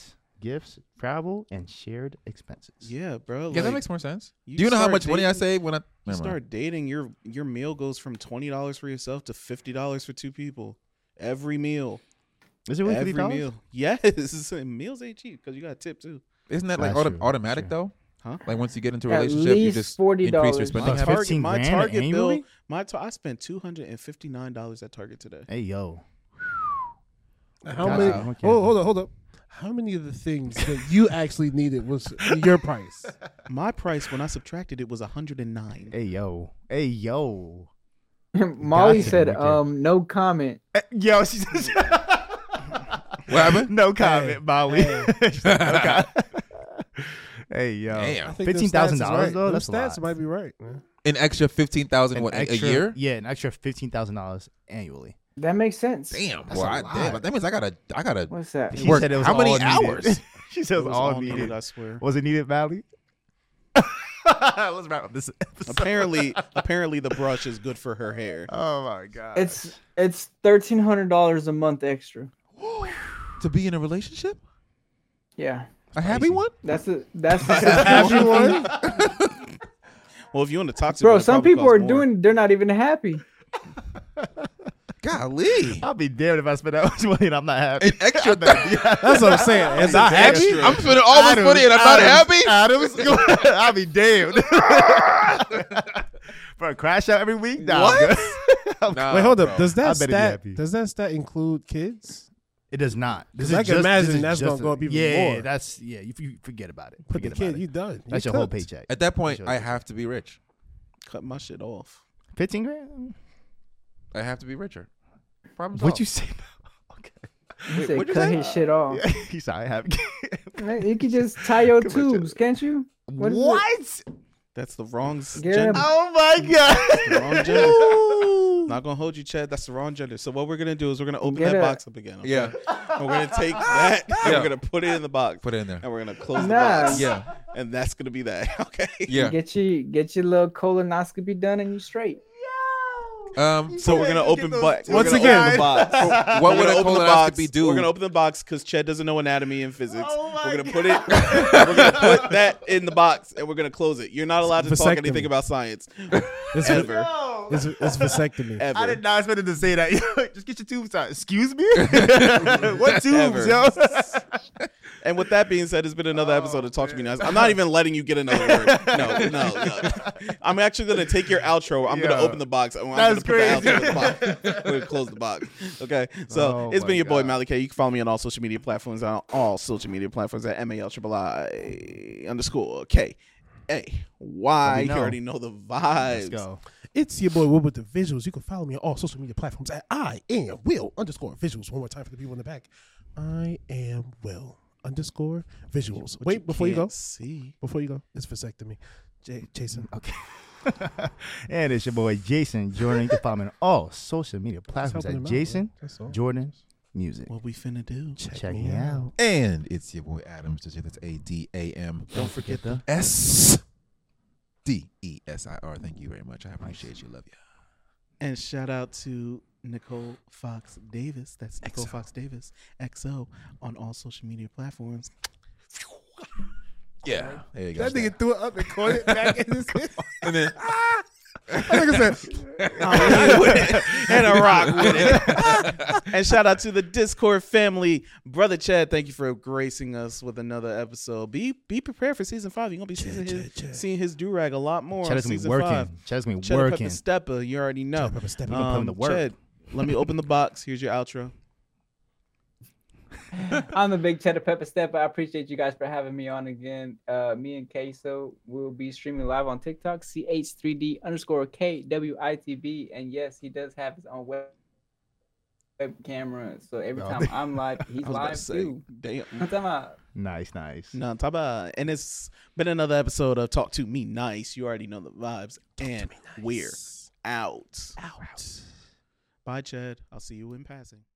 gifts, travel, and shared expenses. Yeah, bro. Yeah, that like, makes more sense. you Do you know how start much money I dating- save when I You Never mind. start dating, your your meal goes from twenty dollars for yourself to fifty dollars for two people. Every meal. Is it really Every fifty dollars? meal. Yes. Meals ain't cheap because you got a tip too. Isn't that like That's auto- true, automatic that's though? Huh? Like once you get into a At relationship, you least just forty increase your dollars. spending My Like habits. Target, fifteen my grand Target bill, annually? my tar- I spent two hundred and fifty nine dollars at Target today. Hey yo. How Wow. many? Okay. Oh, hold on, hold up. How many of the things that you actually needed was your price? My price when I subtracted it was one hundred and nine. Hey yo. Hey yo. Molly Gotcha, said, Ricky. um, no comment. Yo, she says. What happened? No comment, Molly. Hey. She said no comment. Hey yo. Damn. I think Fifteen thousand those stats is dollars right. though. Those That's a stats lot. might be right. Man. An extra fifteen thousand An what a- extra- a year? Yeah, an extra fifteen thousand dollars annually. That makes sense. Damn, That's boy, a I, lot. damn, that means I gotta, I gotta. What's that? She Work said it was how many all needed. hours? She said it It was was all all needed. needed, I swear. Was it needed, Valley? Let's wrap up this episode. apparently, apparently the brush is good for her hair. Oh my god. It's it's thirteen hundred dollars a month extra. To be in a relationship, Yeah, a happy one. that's a that's the Happy one? Well, if you're in the toxic, bro. one, it Some probably people costs are more. doing. They're not even happy. Golly, I'll be damned if I spend that much money and I'm not happy. an extra. That's what I'm saying. Is I happy? extra. I'm spending all this money and I'm not happy. Adams, I'll be damned. For a crash out every week? Nah, What? I'm good. I'm Nah, Wait, hold up. bro. Does I that better be stat happy. does that stat include kids? It does not. This 'Cause is I can just, imagine this is that's just gonna go a- up even yeah, more. that's yeah. You, you forget about it. Put the Forget kid, about you it. done. That's You your whole cooked. paycheck. At that point, That's I your- have to be rich. Cut my shit off. Fifteen grand. I have to be richer. Problem What'd you solved. say? Okay. He said, what'd you cut say? his shit off. He said I have. Man, you can just tie your Come on, tubes, can't you? What is it? What? That's the wrong s- Get gender. him. Oh my The wrong god. gender. Not gonna hold you, Chad. That's the wrong gender. So what we're gonna do is we're gonna open Get that it. box up again. Okay? Yeah, And we're gonna take that and Yeah. we're gonna put it in the box. put it in there. And we're gonna close the Nah. box. Yeah, And that's gonna be that. Okay. yeah. Get you get your little colonoscopy done and you straight. Um, So we're gonna open box. Once gonna again- open the box. what We're would gonna a open the box. colonoscopy do? We're gonna open the box because Ched doesn't know anatomy and physics. Oh my we're gonna put it. We're gonna put that in the box and we're gonna close it. You're not allowed to talk Vasectomy. anything about science It's, ever, No. it's, it's vasectomy. ever. I did not expect him to say that. Just get your tubes out. Excuse me? What tubes, Ever. yo? And with that being said, it's been another episode of Talk to Me Nice. I'm not even letting you get another word. No, no, no. I'm actually gonna take your outro. I'm Yeah. gonna open the box. I'm That's gonna put crazy. the outro in the box. We're gonna close the box. Okay. So Oh it's my been your boy God. Malik K. You can follow me on all social media platforms on all social media platforms at M A L triple I underscore K A Y. Let me You know. already know the Let's vibes. go. It's your boy Will with the visuals. You can follow me on all social media platforms at I am Will underscore visuals. One more time for the people in the back. I am Will underscore visuals. What Wait, before you go, can't see. before you go, it's vasectomy. J- Jason. Okay. And it's your boy Jason Jordan. You can follow me on all social media platforms helping at him out, Jason man. That's all. Jordan Music. What we finna do? Check me out. And it's your boy Adams. That's A D A M Don't forget the S D E S I R. Thank you very much. I appreciate you. Love you. And shout out to Nicole Fox Davis. That's Nicole X O. Fox Davis, X O, on all social media platforms. Yeah. There you go. That nigga threw it up and caught it back in his head. And then That nigga said, And a rock with it. And shout out to the Discord family. Brother Chad, thank you for gracing us with another episode. Be be prepared for season five. You're going to be seeing his, Chad, Chad. seeing his do-rag a lot more on Cheddar's gonna be season working. five. Cheddar's gonna be Cheddar working. Pepper Stepper, you already know. Cheddar Pepper Stepper. We gonna put him to work. Ched, let me open the box. Here's your outro. I'm the big Cheddar Pepper Stepper. I appreciate you guys for having me on again. Uh, me and Queso will be streaming live on TikTok, C H three D underscore K W I T B. And yes, he does have his own web, web camera. So every Oh. time I'm live, he's I was about to live say, too. damn. I'm talking about. Nice, nice. No, talk about, and it's been another episode of Talk to Me Nice. You already know the vibes, and we're out. Out. Bye, Chad. I'll see you in passing.